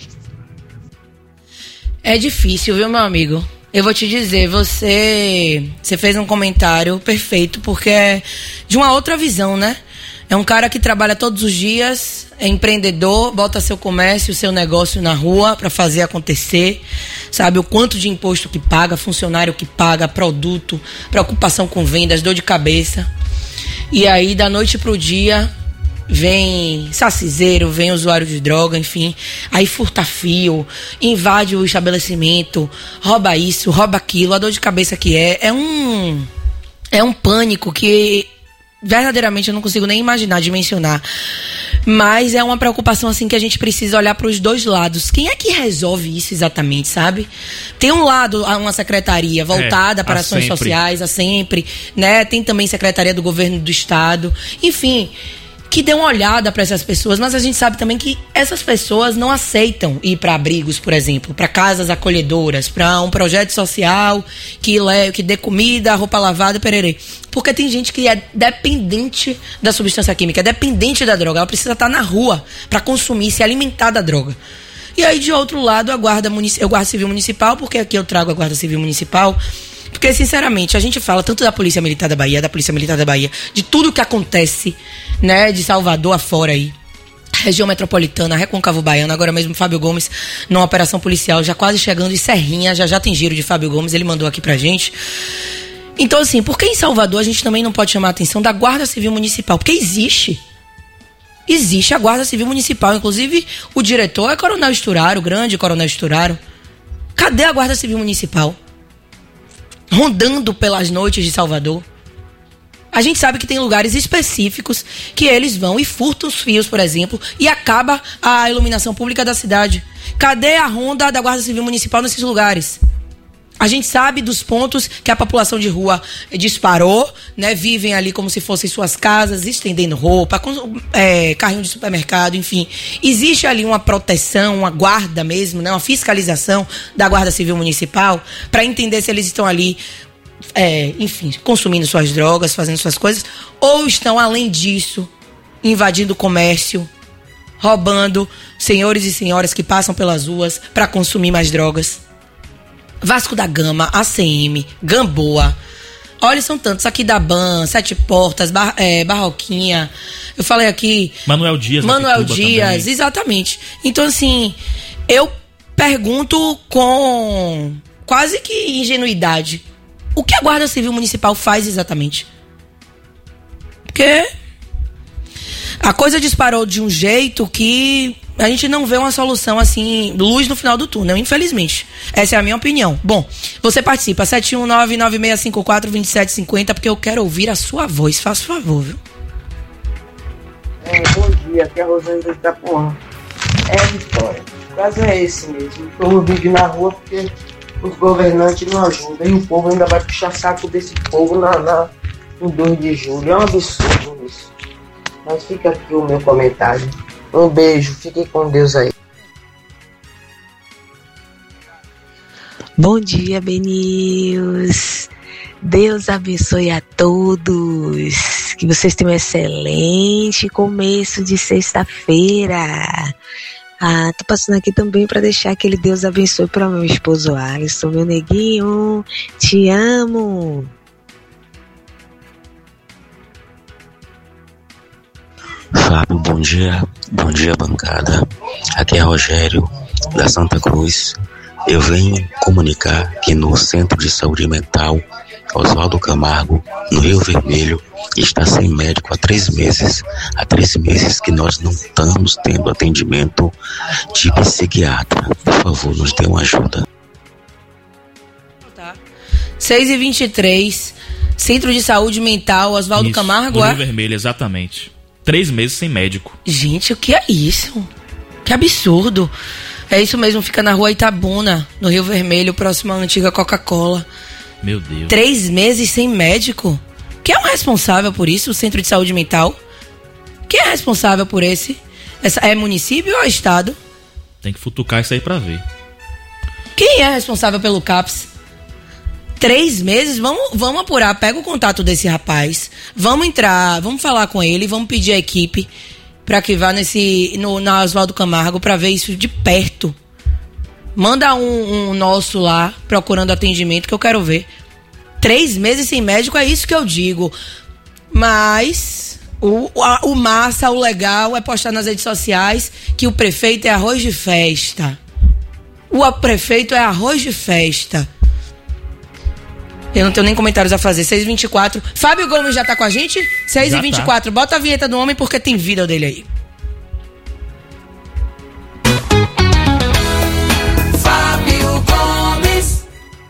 Speaker 15: É difícil, viu, meu amigo? Eu vou te dizer, você fez um comentário perfeito, porque é de uma outra visão, né? É um cara que trabalha todos os dias, é empreendedor, bota seu comércio, seu negócio na rua para fazer acontecer, sabe? O quanto de imposto que paga, funcionário que paga, produto, preocupação com vendas, dor de cabeça. E aí, da noite pro dia, vem saciseiro, vem usuário de droga, enfim, aí furta fio, invade o estabelecimento, rouba isso, rouba aquilo, a dor de cabeça que é um pânico que verdadeiramente eu não consigo nem imaginar, dimensionar. Mas é uma preocupação assim que a gente precisa olhar para os dois lados. Quem é que resolve isso exatamente, sabe? Tem um lado, uma secretaria voltada para ações sociais, a sempre, né? Tem também secretaria do governo do estado. Enfim, que dê uma olhada para essas pessoas, mas a gente sabe também que essas pessoas não aceitam ir para abrigos, por exemplo, para casas acolhedoras, para um projeto social que dê comida, roupa lavada, pererê. Porque tem gente que é dependente da substância química, é dependente da droga, ela precisa estar na rua para consumir, se alimentar da droga. E aí, de outro lado, a Guarda Civil Municipal, porque aqui eu trago a Guarda Civil Municipal. Porque, sinceramente, a gente fala tanto da Polícia Militar da Bahia, de tudo que acontece, né, de Salvador afora aí. Região metropolitana, Recôncavo Baiano, agora mesmo Fábio Gomes, numa operação policial, já quase chegando em Serrinha, já tem giro de Fábio Gomes, ele mandou aqui pra gente. Então, assim, por que em Salvador a gente também não pode chamar a atenção da Guarda Civil Municipal? Porque existe a Guarda Civil Municipal, inclusive o diretor é Coronel Esturaro, o grande Coronel Esturaro. Cadê a Guarda Civil Municipal? Rondando pelas noites de Salvador. A gente sabe que tem lugares específicos que eles vão e furtam os fios, por exemplo, e acaba a iluminação pública da cidade. Cadê a ronda da Guarda Civil Municipal nesses lugares? A gente sabe dos pontos que a população de rua disparou, né? Vivem ali como se fossem suas casas, estendendo roupa, carrinho de supermercado, enfim. Existe ali uma proteção, uma guarda mesmo, né? Uma fiscalização da Guarda Civil Municipal para entender se eles estão ali, enfim, consumindo suas drogas, fazendo suas coisas, ou estão, além disso, invadindo o comércio, roubando senhores e senhoras que passam pelas ruas para consumir mais drogas. Vasco da Gama, ACM, Gamboa. Olha, são tantos. Aqui da Ban, Sete Portas, Barroquinha. Eu falei aqui.
Speaker 16: Manuel Dias, também.
Speaker 15: Exatamente. Então, assim, eu pergunto com quase que ingenuidade: o que a Guarda Civil Municipal faz exatamente? Porque a coisa disparou de um jeito que a gente não vê uma solução assim, luz no final do túnel, infelizmente. Essa é a minha opinião. Bom, você participa, 719-9654-2750, porque eu quero ouvir a sua voz. Faça o favor, viu?
Speaker 2: Bom dia, aqui é a Rosane do Itapuã. Vitória, o caso é esse mesmo. O povo vive na rua porque os governantes não ajudam. E o povo ainda vai puxar saco desse povo no 2 de julho. É um absurdo isso. Mas fica aqui o meu comentário. Um beijo, fiquem com Deus aí.
Speaker 4: Bom dia, BNews. Deus abençoe a todos. Que vocês tenham um excelente começo de sexta-feira. Tô passando aqui também para deixar aquele Deus abençoe para meu esposo Alisson, meu neguinho. Te amo.
Speaker 9: Fábio, bom dia bancada, aqui é Rogério da Santa Cruz. Eu venho comunicar que no Centro de Saúde Mental Oswaldo Camargo, no Rio Vermelho, está sem médico há 3 meses. Há 3 meses que nós não estamos tendo atendimento de psiquiatra. Por favor, nos dê uma ajuda.
Speaker 15: 6h23, Centro de Saúde Mental Oswaldo Camargo,
Speaker 16: no Rio Vermelho, exatamente. 3 meses sem médico.
Speaker 15: Gente, o que é isso? Que absurdo. É isso mesmo, fica na rua Itabuna, no Rio Vermelho, próximo à antiga Coca-Cola.
Speaker 16: Meu Deus.
Speaker 15: 3 meses sem médico? Quem é o responsável por isso? O Centro de Saúde Mental? Quem é responsável por esse? É município ou é estado?
Speaker 16: Tem que futucar isso aí pra ver.
Speaker 15: Quem é responsável pelo CAPS? 3 meses? Vamos apurar. Pega o contato desse rapaz. Vamos entrar, vamos falar com ele, vamos pedir a equipe pra que vá na Oswaldo Camargo pra ver isso de perto. Manda um nosso lá procurando atendimento que eu quero ver. 3 meses sem médico, é isso que eu digo. Mas o massa, o legal é postar nas redes sociais que o prefeito é arroz de festa. O prefeito é arroz de festa. Eu não tenho nem comentários a fazer. 6h24. Fábio Gomes já tá com a gente? 6h24.
Speaker 16: Tá.
Speaker 15: Bota a vinheta do homem porque tem vida dele aí.
Speaker 3: Fábio Gomes.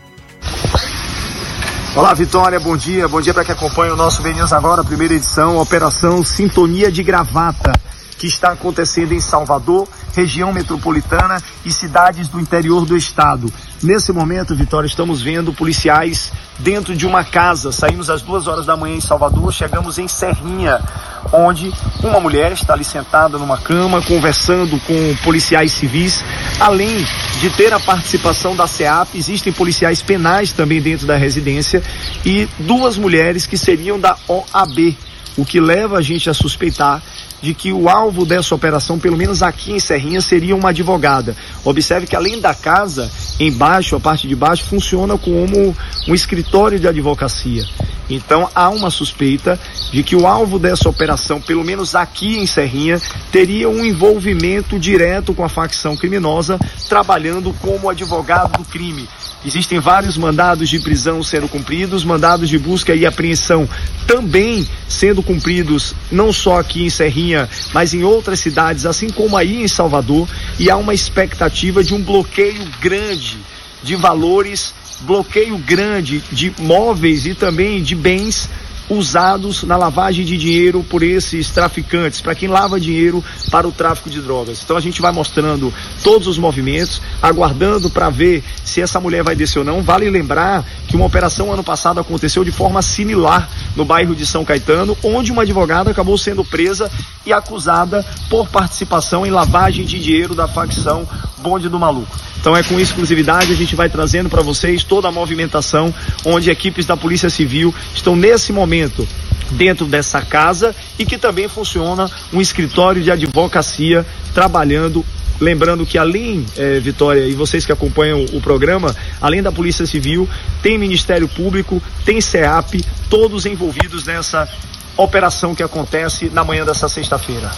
Speaker 1: Olá, Vitória, bom dia para quem acompanha o nosso BNews Agora, primeira edição, Operação Sintonia de Gravata, que está acontecendo em Salvador, região metropolitana e cidades do interior do estado. Nesse momento, Vitória, estamos vendo policiais dentro de uma casa. Saímos às 2h da manhã em Salvador, chegamos em Serrinha, onde uma mulher está ali sentada numa cama, conversando com policiais civis. Além de ter a participação da SEAP, existem policiais penais também dentro da residência e 2 mulheres que seriam da OAB, o que leva a gente a suspeitar de que o alvo dessa operação, pelo menos aqui em Serrinha, seria uma advogada. Observe que além da casa, embaixo, a parte de baixo, funciona como um escritório de advocacia. Então há uma suspeita de que o alvo dessa operação, pelo menos aqui em Serrinha, teria um envolvimento direto com a facção criminosa, trabalhando como advogado do crime. Existem vários mandados de prisão sendo cumpridos, mandados de busca e apreensão também sendo cumpridos, não só aqui em Serrinha, mas em outras cidades, assim como aí em Salvador, e há uma expectativa de um bloqueio grande de valores, bloqueio grande de móveis e também de bens usados na lavagem de dinheiro por esses traficantes, para quem lava dinheiro para o tráfico de drogas. Então a gente vai mostrando todos os movimentos, aguardando para ver se essa mulher vai descer ou não. Vale lembrar que uma operação ano passado aconteceu de forma similar no bairro de São Caetano, onde uma advogada acabou sendo presa e acusada por participação em lavagem de dinheiro da facção Bonde do Maluco. Então é com exclusividade, a gente vai trazendo para vocês toda a movimentação, onde equipes da Polícia Civil estão nesse momento dentro dessa casa e que também funciona um escritório de advocacia trabalhando. Lembrando que além, Vitória, e vocês que acompanham o programa, além da Polícia Civil, tem Ministério Público, tem SEAP, todos envolvidos nessa operação que acontece na manhã dessa sexta-feira.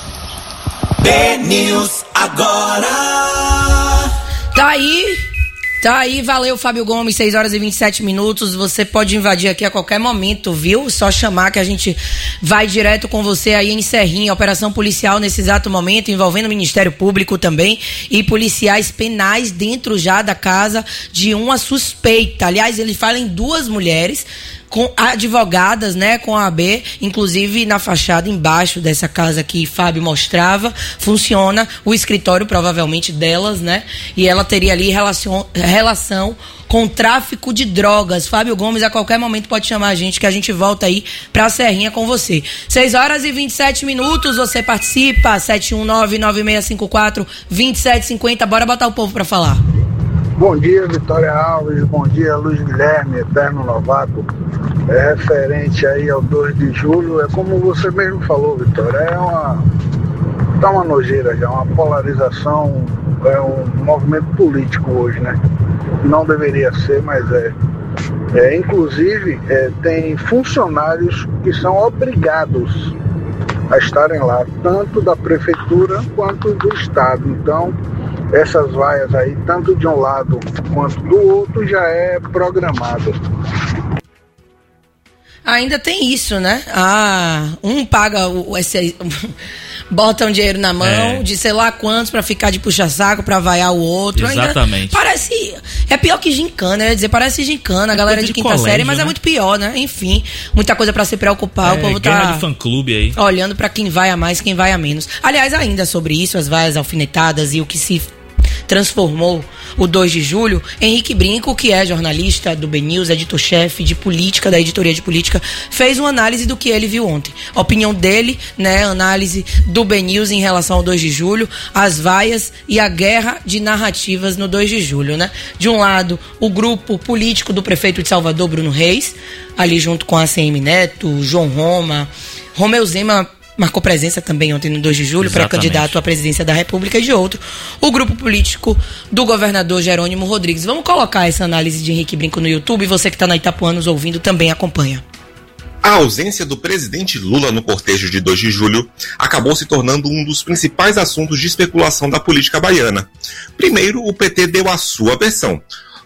Speaker 3: BNews Agora.
Speaker 15: Tá aí, valeu, Fábio Gomes, 6h27. Você pode invadir aqui a qualquer momento, viu? Só chamar que a gente vai direto com você aí em Serrinha. Operação policial nesse exato momento, envolvendo o Ministério Público também e policiais penais dentro já da casa de uma suspeita. Aliás, ele fala em 2 mulheres com advogadas, né, com a AB, inclusive na fachada embaixo dessa casa que Fábio mostrava, funciona o escritório provavelmente delas, né, e ela teria ali relação com tráfico de drogas. Fábio Gomes a qualquer momento pode chamar a gente, que a gente volta aí pra Serrinha com você. 6h27, você participa, 719-9654-2750, bora botar o povo pra falar.
Speaker 5: Bom dia, Vitória Alves, bom dia, Luiz Guilherme, eterno novato. Referente aí ao 2 de julho, é como você mesmo falou, Vitória, tá uma nojeira já, uma polarização, é um movimento político hoje, né? Não deveria ser, mas inclusive, tem funcionários que são obrigados a estarem lá, tanto da prefeitura quanto do estado. Então, essas vaias aí, tanto de um lado quanto do outro, já é programado.
Speaker 15: Ainda tem isso, né? Um paga bota um dinheiro na mão de sei lá quantos pra ficar de puxa-saco, pra vaiar o outro.
Speaker 16: Exatamente.
Speaker 15: Ainda parece... É pior que gincana, eu ia dizer, parece gincana, a galera de quinta série, mas é muito pior, né? Enfim, muita coisa pra se preocupar, o povo tá...
Speaker 16: de fã-clube aí.
Speaker 15: Olhando pra quem vai a mais, quem vai a menos. Aliás, ainda sobre isso, as vaias alfinetadas e o que se transformou o 2 de julho, Henrique Brinco, que é jornalista do BNews, editor-chefe de política, da editoria de política, fez uma análise do que ele viu ontem. A opinião dele, né, análise do BNews em relação ao 2 de julho, as vaias e a guerra de narrativas no 2 de julho, né? De um lado, o grupo político do prefeito de Salvador, Bruno Reis, ali junto com a ACM Neto, João Roma, Romeu Zema marcou presença também ontem no 2 de julho, pré-candidato à presidência da República, e de outro, o grupo político do governador Jerônimo Rodrigues. Vamos colocar essa análise de Henrique Brinco no YouTube, e você que está na Itapuã nos ouvindo também acompanha.
Speaker 10: A ausência do presidente Lula no cortejo de 2 de julho acabou se tornando um dos principais assuntos de especulação da política baiana. Primeiro, o PT deu a sua versão.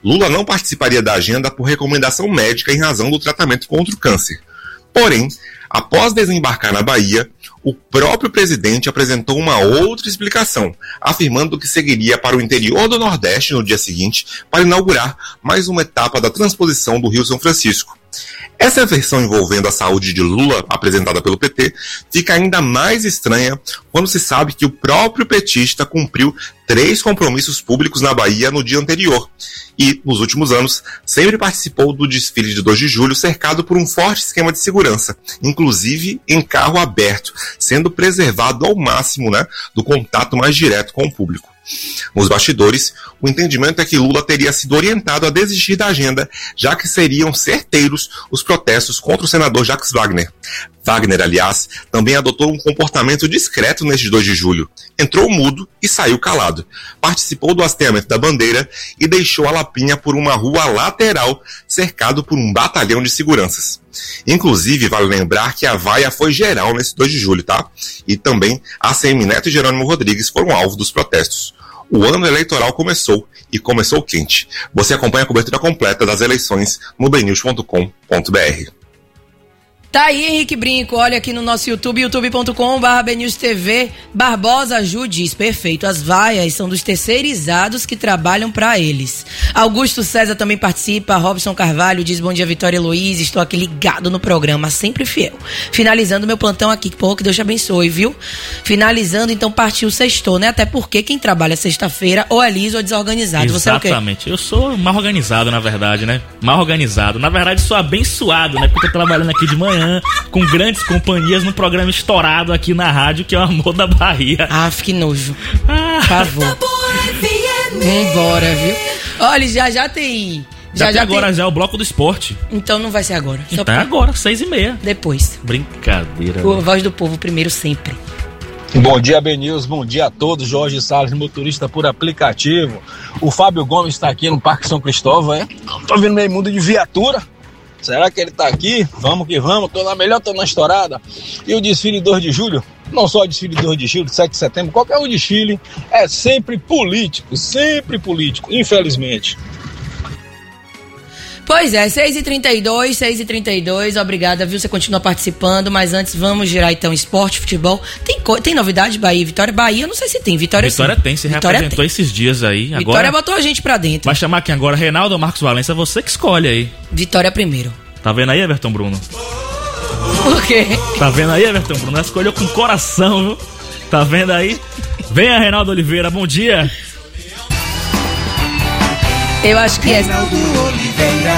Speaker 10: Lula não participaria da agenda por recomendação médica em razão do tratamento contra o câncer. Porém, após desembarcar na Bahia, o próprio presidente apresentou uma outra explicação, afirmando que seguiria para o interior do Nordeste no dia seguinte para inaugurar mais uma etapa da transposição do Rio São Francisco. Essa versão envolvendo a saúde de Lula, apresentada pelo PT, fica ainda mais estranha quando se sabe que o próprio petista cumpriu 3 compromissos públicos na Bahia no dia anterior e, nos últimos anos, sempre participou do desfile de 2 de julho cercado por um forte esquema de segurança, inclusive em carro aberto, sendo preservado ao máximo, do contato mais direto com o público. Nos bastidores, o entendimento é que Lula teria sido orientado a desistir da agenda, já que seriam certeiros os protestos contra o senador Jacques Wagner. Wagner, aliás, também adotou um comportamento discreto neste 2 de julho. Entrou mudo e saiu calado. Participou do hasteamento da bandeira e deixou a lapinha por uma rua lateral, cercado por um batalhão de seguranças. Inclusive, vale lembrar que a vaia foi geral nesse 2 de julho, tá? E também ACM Neto e Jerônimo Rodrigues foram alvo dos protestos. O ano eleitoral começou, e começou quente. Você acompanha a cobertura completa das eleições no bnews.com.br.
Speaker 15: Tá aí, Henrique Brinco, olha aqui no nosso YouTube, youtube.com/BNewsTV. Barbosa Ju diz, perfeito, as vaias são dos terceirizados que trabalham para eles. Augusto César também participa, Robson Carvalho diz, bom dia Vitória e Luiz, estou aqui ligado no programa, sempre fiel. Finalizando meu plantão aqui, que Deus te abençoe, viu? Finalizando, então partiu sextou, né? Até porque quem trabalha sexta-feira ou é liso ou desorganizado. Você é o quê?
Speaker 16: Exatamente, eu sou mal organizado, na verdade, né? Mal organizado, na verdade sou abençoado, né? Porque eu tô trabalhando aqui de manhã, com grandes companhias, num programa estourado aqui na rádio, que é o Amor da Bahia.
Speaker 15: Ah, que nojo. Por favor. Vambora, viu? Olha, já tem...
Speaker 16: Já agora tem... já é o bloco do esporte.
Speaker 15: Então não vai ser agora.
Speaker 16: Então é agora, 6h30.
Speaker 15: Depois.
Speaker 16: Brincadeira.
Speaker 15: Voz do povo primeiro sempre.
Speaker 7: Bom dia, BNews, bom dia a todos. Jorge Salles, motorista por aplicativo. O Fábio Gomes está aqui no Parque São Cristóvão, é? Tô vendo meio mundo de viatura. Será que ele tá aqui? Vamos que vamos, tô na melhor, tô na estourada. E o desfile 2 de julho, não só o desfile 2 de julho, 7 de setembro, qualquer um desfile é sempre político, infelizmente.
Speaker 15: Pois é, 6h32, obrigada, viu? Você continua participando, mas antes vamos girar então esporte, futebol. Tem novidade, Bahia e Vitória? Bahia, eu não sei se tem. Vitória
Speaker 16: sim. Tem, se reapresentou esses dias aí.
Speaker 15: Vitória botou a gente pra dentro.
Speaker 16: Vai chamar quem agora? Reinaldo ou Marcos Valença? Você que escolhe aí.
Speaker 15: Vitória primeiro.
Speaker 16: Tá vendo aí, Everton Bruno?
Speaker 15: Por quê?
Speaker 16: Tá vendo aí, Everton Bruno? Ela escolheu com coração, viu? Tá vendo aí? Venha, Reinaldo Oliveira, bom dia.
Speaker 15: Eu acho que
Speaker 3: Reinaldo Oliveira.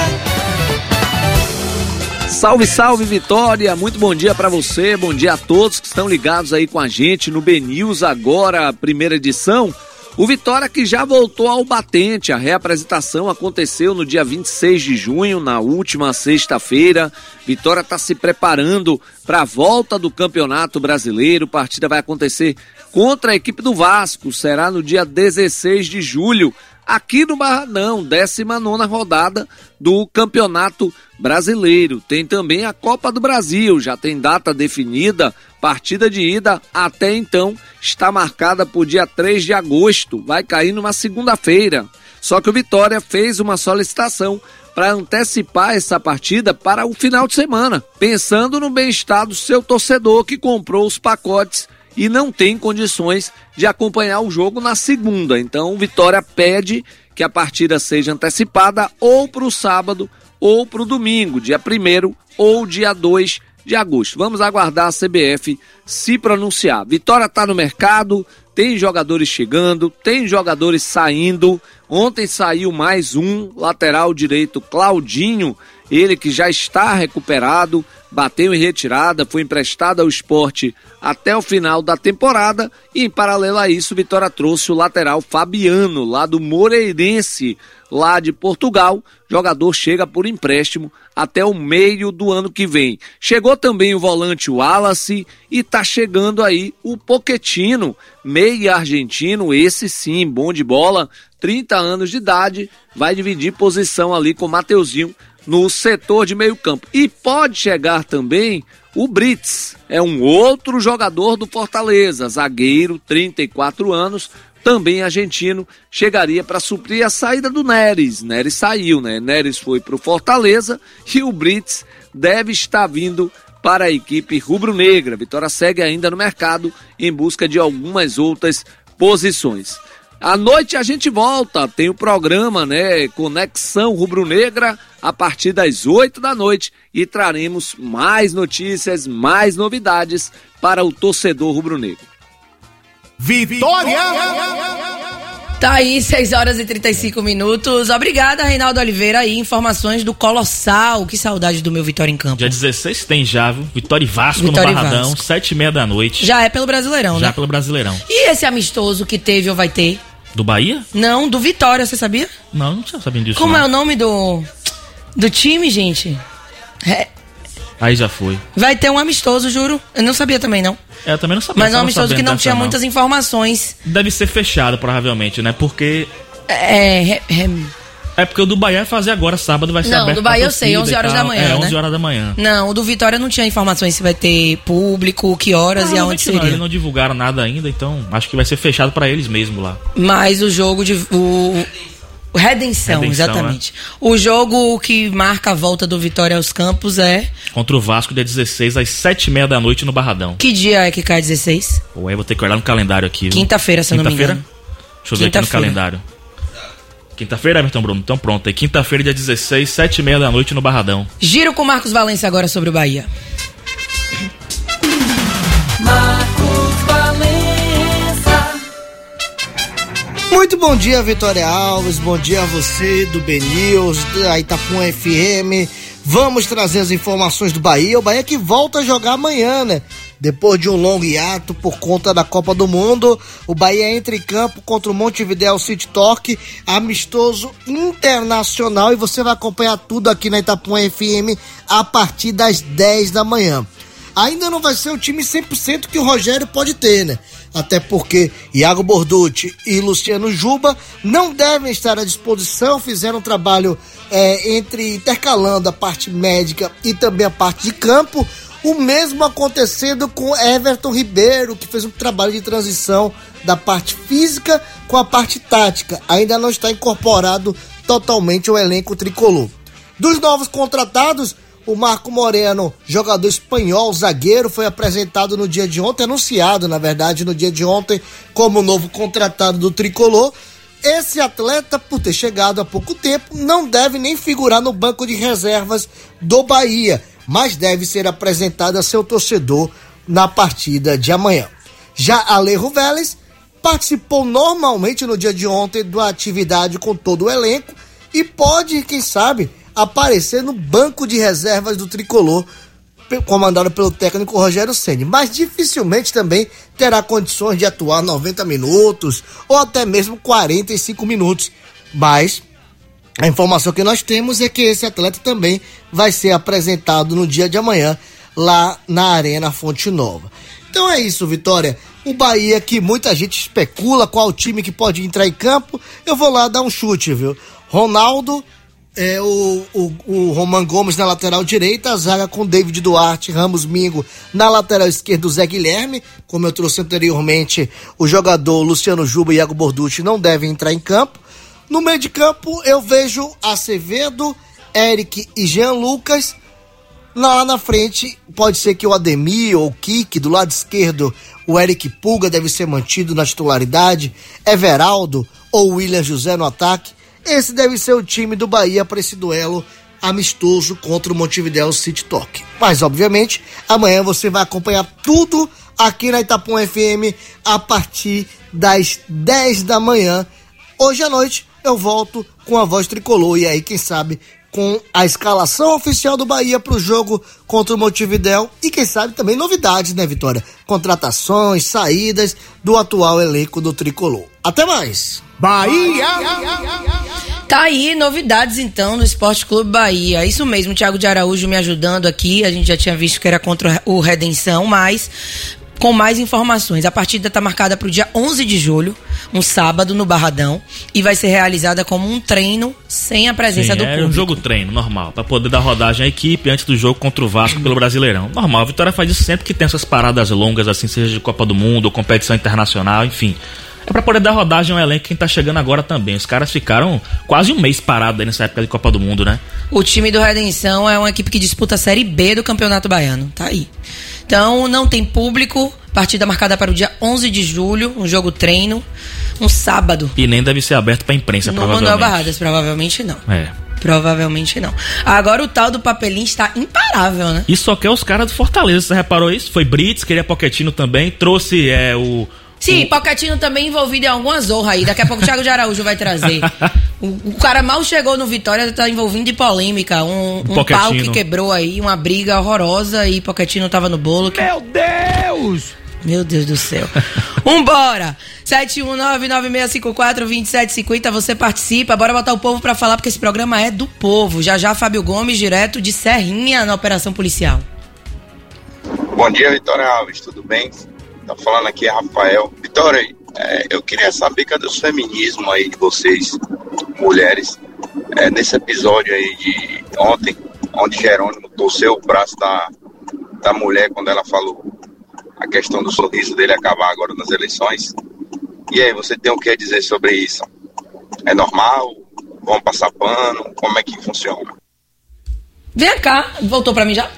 Speaker 8: Salve, salve, Vitória, muito bom dia pra você, bom dia a todos que estão ligados aí com a gente no BNews agora, primeira edição. O Vitória que já voltou ao batente, a reapresentação aconteceu no dia 26 de junho, na última sexta-feira. Vitória está se preparando para a volta do Campeonato Brasileiro, a partida vai acontecer contra a equipe do Vasco, será no dia 16 de julho. Aqui no Barradão, 19ª rodada do Campeonato Brasileiro. Tem também a Copa do Brasil, já tem data definida, partida de ida até então está marcada para o dia 3 de agosto, vai cair numa segunda-feira. Só que o Vitória fez uma solicitação para antecipar essa partida para o final de semana, pensando no bem-estar do seu torcedor que comprou os pacotes e não tem condições de acompanhar o jogo na segunda. Então o Vitória pede que a partida seja antecipada ou para o sábado ou para o domingo, dia 1º ou dia 2 de agosto. Vamos aguardar a CBF se pronunciar. Vitória está no mercado, tem jogadores chegando, tem jogadores saindo. Ontem saiu mais um lateral direito, Claudinho, ele que já está recuperado, bateu em retirada, foi emprestado ao Sport até o final da temporada e em paralelo a isso, Vitória trouxe o lateral Fabiano, lá do Moreirense, lá de Portugal. Jogador chega por empréstimo até o meio do ano que vem. Chegou também o volante Wallace e tá chegando aí o Pochettino, meia argentino, esse sim, bom de bola, 30 anos de idade, vai dividir posição ali com o Mateuzinho no setor de meio campo. E pode chegar também o Brits, é um outro jogador do Fortaleza, zagueiro, 34 anos, também argentino, chegaria para suprir a saída do Neres. Neres saiu, né? Neres foi para o Fortaleza e o Brits deve estar vindo para a equipe rubro-negra. Vitória segue ainda no mercado em busca de algumas outras posições. À noite a gente volta, tem o programa, né, Conexão Rubro-Negra, a partir das 8 da noite, e traremos mais notícias, mais novidades para o torcedor rubro-negro.
Speaker 12: Vitória!
Speaker 15: Tá aí, 6 horas e 35 minutos. Obrigada, Reinaldo Oliveira. Aí, informações do Colossal. Que saudade do meu Vitória em Campo.
Speaker 16: Dia 16 tem já, viu? Vitória e Vasco
Speaker 15: Vitória
Speaker 16: no Barradão,
Speaker 15: Vasco.
Speaker 16: 7h30 da noite.
Speaker 15: Já é pelo Brasileirão, né?
Speaker 16: Já pelo Brasileirão.
Speaker 15: E esse amistoso que teve ou vai ter?
Speaker 16: Do Bahia?
Speaker 15: Não, do Vitória, você sabia?
Speaker 16: Não tinha sabendo disso.
Speaker 15: Como
Speaker 16: não.
Speaker 15: é o nome do time, gente?
Speaker 16: Aí já foi.
Speaker 15: Vai ter um amistoso, juro. Eu não sabia também, não.
Speaker 16: Eu também não sabia.
Speaker 15: Mas é um amistoso que não tinha muitas informações.
Speaker 16: Deve ser fechado, provavelmente, né? Porque...
Speaker 15: É
Speaker 16: porque o do Bahia vai fazer agora, sábado vai ser
Speaker 15: não,
Speaker 16: aberto.
Speaker 15: Do Bahia eu sei, 11 horas da manhã.
Speaker 16: É, 11
Speaker 15: né?
Speaker 16: horas da manhã.
Speaker 15: Não, o do Vitória não tinha informações se vai ter público, que horas e aonde seria.
Speaker 16: Não, eles não divulgaram nada ainda, então acho que vai ser fechado pra eles mesmo lá.
Speaker 15: Mas o jogo de. O Redenção, exatamente. Né? O jogo que marca a volta do Vitória aos campos é...
Speaker 16: Contra o Vasco, dia 16, às 7h30 da noite no Barradão.
Speaker 15: Que dia é que cai 16?
Speaker 16: Ué, vou ter que olhar no calendário aqui.
Speaker 15: Quinta-feira, se eu não me engano.
Speaker 16: Deixa eu ver aqui no calendário. Quinta-feira, Everton Bruno? Então pronto. É quinta-feira, dia 16, 7h30 da noite no Barradão.
Speaker 15: Giro com Marcos Valença agora sobre o Bahia.
Speaker 3: Marcos Valença.
Speaker 6: Muito bom dia, Vitória Alves. Bom dia a você do BNews, da Itapuã FM. Vamos trazer as informações do Bahia. O Bahia que volta a jogar amanhã, né? Depois de um longo hiato por conta da Copa do Mundo, o Bahia entra em campo contra o Montevidéu City Torque, amistoso internacional, e você vai acompanhar tudo aqui na Itapuã FM a partir das 10 da manhã. Ainda não vai ser o time 100% que o Rogério pode ter, né? Até porque Iago Borducci e Luciano Juba não devem estar à disposição, fizeram um trabalho intercalando a parte médica e também a parte de campo. O mesmo acontecendo com Everton Ribeiro, que fez um trabalho de transição da parte física com a parte tática. Ainda não está incorporado totalmente ao elenco tricolor. Dos novos contratados, o Marco Moreno, jogador espanhol, zagueiro, foi apresentado no dia de ontem, anunciado, na verdade, no dia de ontem, como novo contratado do tricolor. Esse atleta, por ter chegado há pouco tempo, não deve nem figurar no banco de reservas do Bahia, mas deve ser apresentado a seu torcedor na partida de amanhã. Já Alejo Vélez participou normalmente no dia de ontem da atividade com todo o elenco e pode, quem sabe, aparecer no banco de reservas do tricolor, comandado pelo técnico Rogério Ceni, mas dificilmente também terá condições de atuar 90 minutos ou até mesmo 45 minutos. Mas a informação que nós temos é que esse atleta também vai ser apresentado no dia de amanhã lá na Arena Fonte Nova. Então é isso, Vitória. O Bahia, que muita gente especula qual time que pode entrar em campo, eu vou lá dar um chute, viu? Ronaldo, o Roman Gomes na lateral direita, a zaga com David Duarte, Ramos Mingo na lateral esquerda, o Zé Guilherme, como eu trouxe anteriormente, o jogador Luciano Juba e Iago Borducci não devem entrar em campo. No meio de campo eu vejo Acevedo, Eric e Jean Lucas. Lá na frente pode ser que o Ademir ou o Kiki, do lado esquerdo o Eric Pulga deve ser mantido na titularidade, Everaldo ou William José no ataque. Esse deve ser o time do Bahia para esse duelo amistoso contra o Montevidéu City Torque. Mas, obviamente, amanhã você vai acompanhar tudo aqui na Itapuã FM a partir das 10 da manhã. Hoje à noite eu volto com a voz tricolor e aí, quem sabe, com a escalação oficial do Bahia para o jogo contra o Montevidéu e, quem sabe, também novidades, né, Vitória? Contratações, saídas do atual elenco do tricolor. Até mais!
Speaker 12: Bahia!
Speaker 15: Tá aí, novidades então do Esporte Clube Bahia. Isso mesmo, o Thiago de Araújo me ajudando aqui. A gente já tinha visto que era contra o Redenção, mas com mais informações. A partida está marcada para o dia 11 de julho, um sábado, no Barradão, e vai ser realizada como um treino sem a presença do público. É um
Speaker 16: jogo treino, normal, para poder dar rodagem à equipe antes do jogo contra o Vasco pelo Brasileirão. Normal, a Vitória faz isso sempre que tem essas paradas longas, assim, seja de Copa do Mundo ou competição internacional, enfim. É pra poder dar rodagem ao elenco quem tá chegando agora também. Os caras ficaram quase um mês parados aí nessa época de Copa do Mundo, né?
Speaker 15: O time do Redenção é uma equipe que disputa a Série B do Campeonato Baiano. Tá aí. Então, não tem público. Partida marcada para o dia 11 de julho. Um jogo treino. Um sábado.
Speaker 16: E nem deve ser aberto pra imprensa,
Speaker 15: no
Speaker 16: provavelmente.
Speaker 15: Manuel Barradas, provavelmente não.
Speaker 16: É.
Speaker 15: Provavelmente não. Agora o tal do Papelinho está imparável, né?
Speaker 16: E só quer os caras do Fortaleza, você reparou isso? Foi Brits, queria Pochettino também, trouxe
Speaker 15: Sim, Pochettino também envolvido em alguma zorra aí. Daqui a pouco o Thiago de Araújo vai trazer. O cara mal chegou no Vitória, tá envolvido em polêmica. Um pau que quebrou aí, uma briga horrorosa e Pochettino tava no bolo.
Speaker 11: Meu Deus!
Speaker 15: Meu Deus do céu. Vambora! 71996542750, você participa. Bora botar o povo pra falar, porque esse programa é do povo. Já Fábio Gomes, direto de Serrinha, na Operação Policial.
Speaker 13: Bom dia, Vitória Alves, tudo bem? Tá falando aqui é Rafael. Vitória, eu queria saber cadê os feminismos aí de vocês, mulheres, nesse episódio aí de ontem, onde Jerônimo torceu o braço da mulher quando ela falou a questão do sorriso dele acabar agora nas eleições. E aí, você tem o que dizer sobre isso? É normal? Vão passar pano? Como é que funciona?
Speaker 15: Vem cá, voltou pra mim já?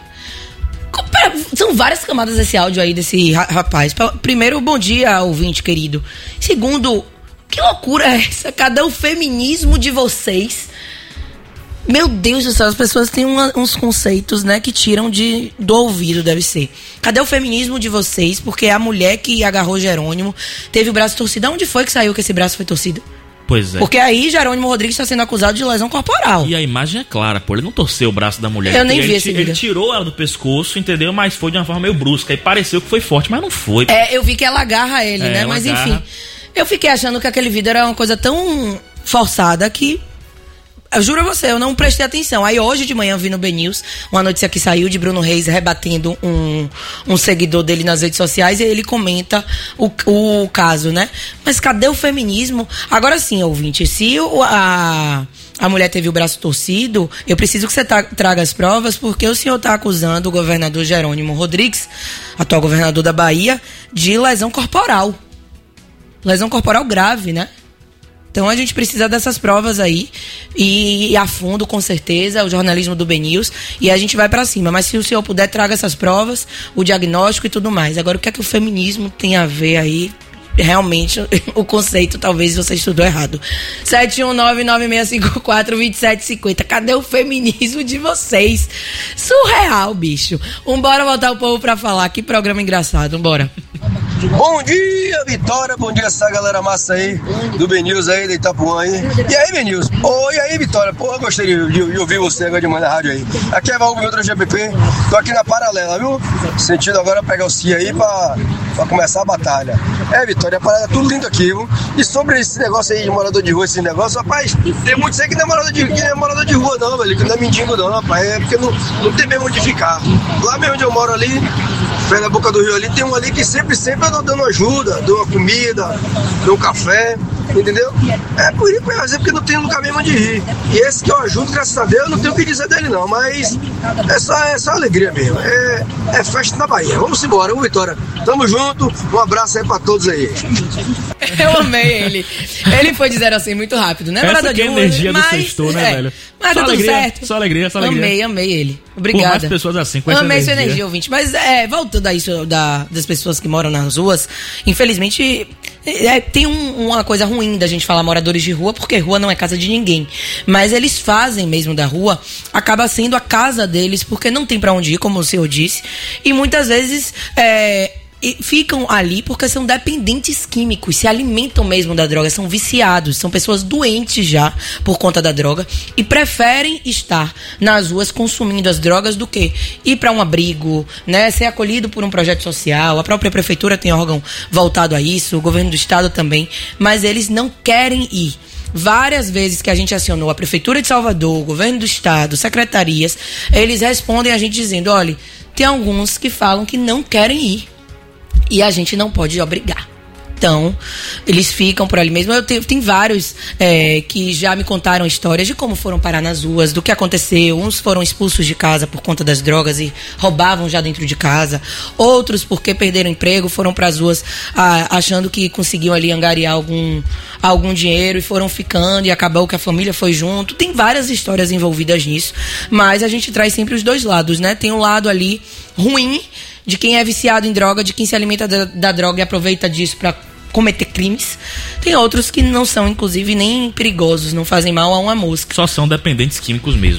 Speaker 15: São várias camadas esse áudio aí desse rapaz. Primeiro, bom dia, ouvinte querido. Segundo, que loucura é essa? Cadê o feminismo de vocês? Meu Deus do céu, as pessoas têm uns conceitos, né, que tiram do ouvido, deve ser. Cadê o feminismo de vocês? Porque a mulher que agarrou Jerônimo teve o braço torcido. Onde foi que saiu que esse braço foi torcido?
Speaker 16: Pois é.
Speaker 15: Porque aí Jerônimo Rodrigues está sendo acusado de lesão corporal.
Speaker 16: E a imagem é clara, pô. Ele não torceu o braço da mulher.
Speaker 15: Eu nem vi esse vídeo.
Speaker 16: Ele tirou ela do pescoço, entendeu? Mas foi de uma forma meio brusca. E pareceu que foi forte, mas não foi.
Speaker 15: Eu vi que ela agarra ele, né? Mas enfim. Eu fiquei achando que aquele vídeo era uma coisa tão forçada que... Eu juro a você, eu não prestei atenção. Aí hoje de manhã eu vi no BNews uma notícia que saiu de Bruno Reis rebatendo um seguidor dele nas redes sociais e ele comenta o caso, né? Mas cadê o feminismo? Agora sim, ouvinte, se a mulher teve o braço torcido, eu preciso que você traga as provas, porque o senhor está acusando o governador Jerônimo Rodrigues, atual governador da Bahia, de lesão corporal. Lesão corporal grave, né? Então a gente precisa dessas provas aí e a fundo, com certeza, o jornalismo do BNews, e a gente vai pra cima. Mas se o senhor puder, traga essas provas, o diagnóstico e tudo mais. Agora, o que é que o feminismo tem a ver aí? Realmente, o conceito, talvez você estudou errado. 71996542750. Cadê o feminismo de vocês? Surreal, bicho. Vambora botar o povo pra falar. Que programa engraçado, vambora.
Speaker 14: Bom dia, Vitória, bom dia essa galera massa aí, do BNews aí, da Itapuã aí. E aí, BNews? E aí, Vitória? Pô, eu gostei de ouvir você agora de manhã na rádio aí. Aqui é Valgo Vitor GBP, tô aqui na paralela, viu? Sentido agora pegar o CIA aí pra começar a batalha. Vitória, a parada é tudo lindo aqui, viu? E sobre esse negócio aí de morador de rua, esse negócio, rapaz, tem muito aí que não é morador de rua não, velho, que não é mendigo não, rapaz, é porque não tem mesmo onde ficar. Lá mesmo onde eu moro ali, perto da boca do rio ali, tem um ali que sempre eu tô dando ajuda, dou uma comida, dou um café, entendeu? Por isso, porque não tem lugar mesmo onde ir. E esse que eu ajudo, graças a Deus, não tenho o que dizer dele não, mas é só alegria mesmo, é festa na Bahia. Vamos embora, vamos, Vitória. Tamo junto, um abraço aí pra todos aí.
Speaker 15: Eu amei ele. Ele foi dizer assim muito rápido, né?
Speaker 16: Essa que é a energia do sextou, né, velho?
Speaker 15: Mas
Speaker 16: só
Speaker 15: tá
Speaker 16: alegria,
Speaker 15: tudo certo.
Speaker 16: Só alegria.
Speaker 15: Amei ele. Obrigada.
Speaker 16: Por mais pessoas assim, com essa
Speaker 15: amei
Speaker 16: energia.
Speaker 15: sua energia, ouvinte. Mas, voltando a isso das pessoas que moram nas ruas, infelizmente, tem uma coisa ruim da gente falar moradores de rua, porque rua não é casa de ninguém. Mas eles fazem mesmo da rua, acaba sendo a casa deles, porque não tem pra onde ir, como o senhor disse. E muitas vezes... E ficam ali porque são dependentes químicos, se alimentam mesmo da droga, são viciados, são pessoas doentes já por conta da droga e preferem estar nas ruas consumindo as drogas do que ir para um abrigo, né, ser acolhido por um projeto social. A própria prefeitura tem órgão voltado a isso, o governo do estado também, mas eles não querem ir. Várias vezes que a gente acionou a Prefeitura de Salvador, o governo do estado, secretarias, eles respondem a gente dizendo, olha, tem alguns que falam que não querem ir. E a gente não pode obrigar. Então, eles ficam por ali mesmo. Tem vários que já me contaram histórias de como foram parar nas ruas, do que aconteceu. Uns foram expulsos de casa por conta das drogas e roubavam já dentro de casa. Outros, porque perderam emprego, foram para as ruas achando que conseguiam ali angariar algum dinheiro e foram ficando e acabou que a família foi junto. Tem várias histórias envolvidas nisso, mas a gente traz sempre os dois lados, né? Tem um lado ali ruim de quem é viciado em droga, de quem se alimenta da droga e aproveita disso para cometer crimes. Tem outros que não são, inclusive, nem perigosos, não fazem mal a uma mosca.
Speaker 16: Só são dependentes químicos mesmo.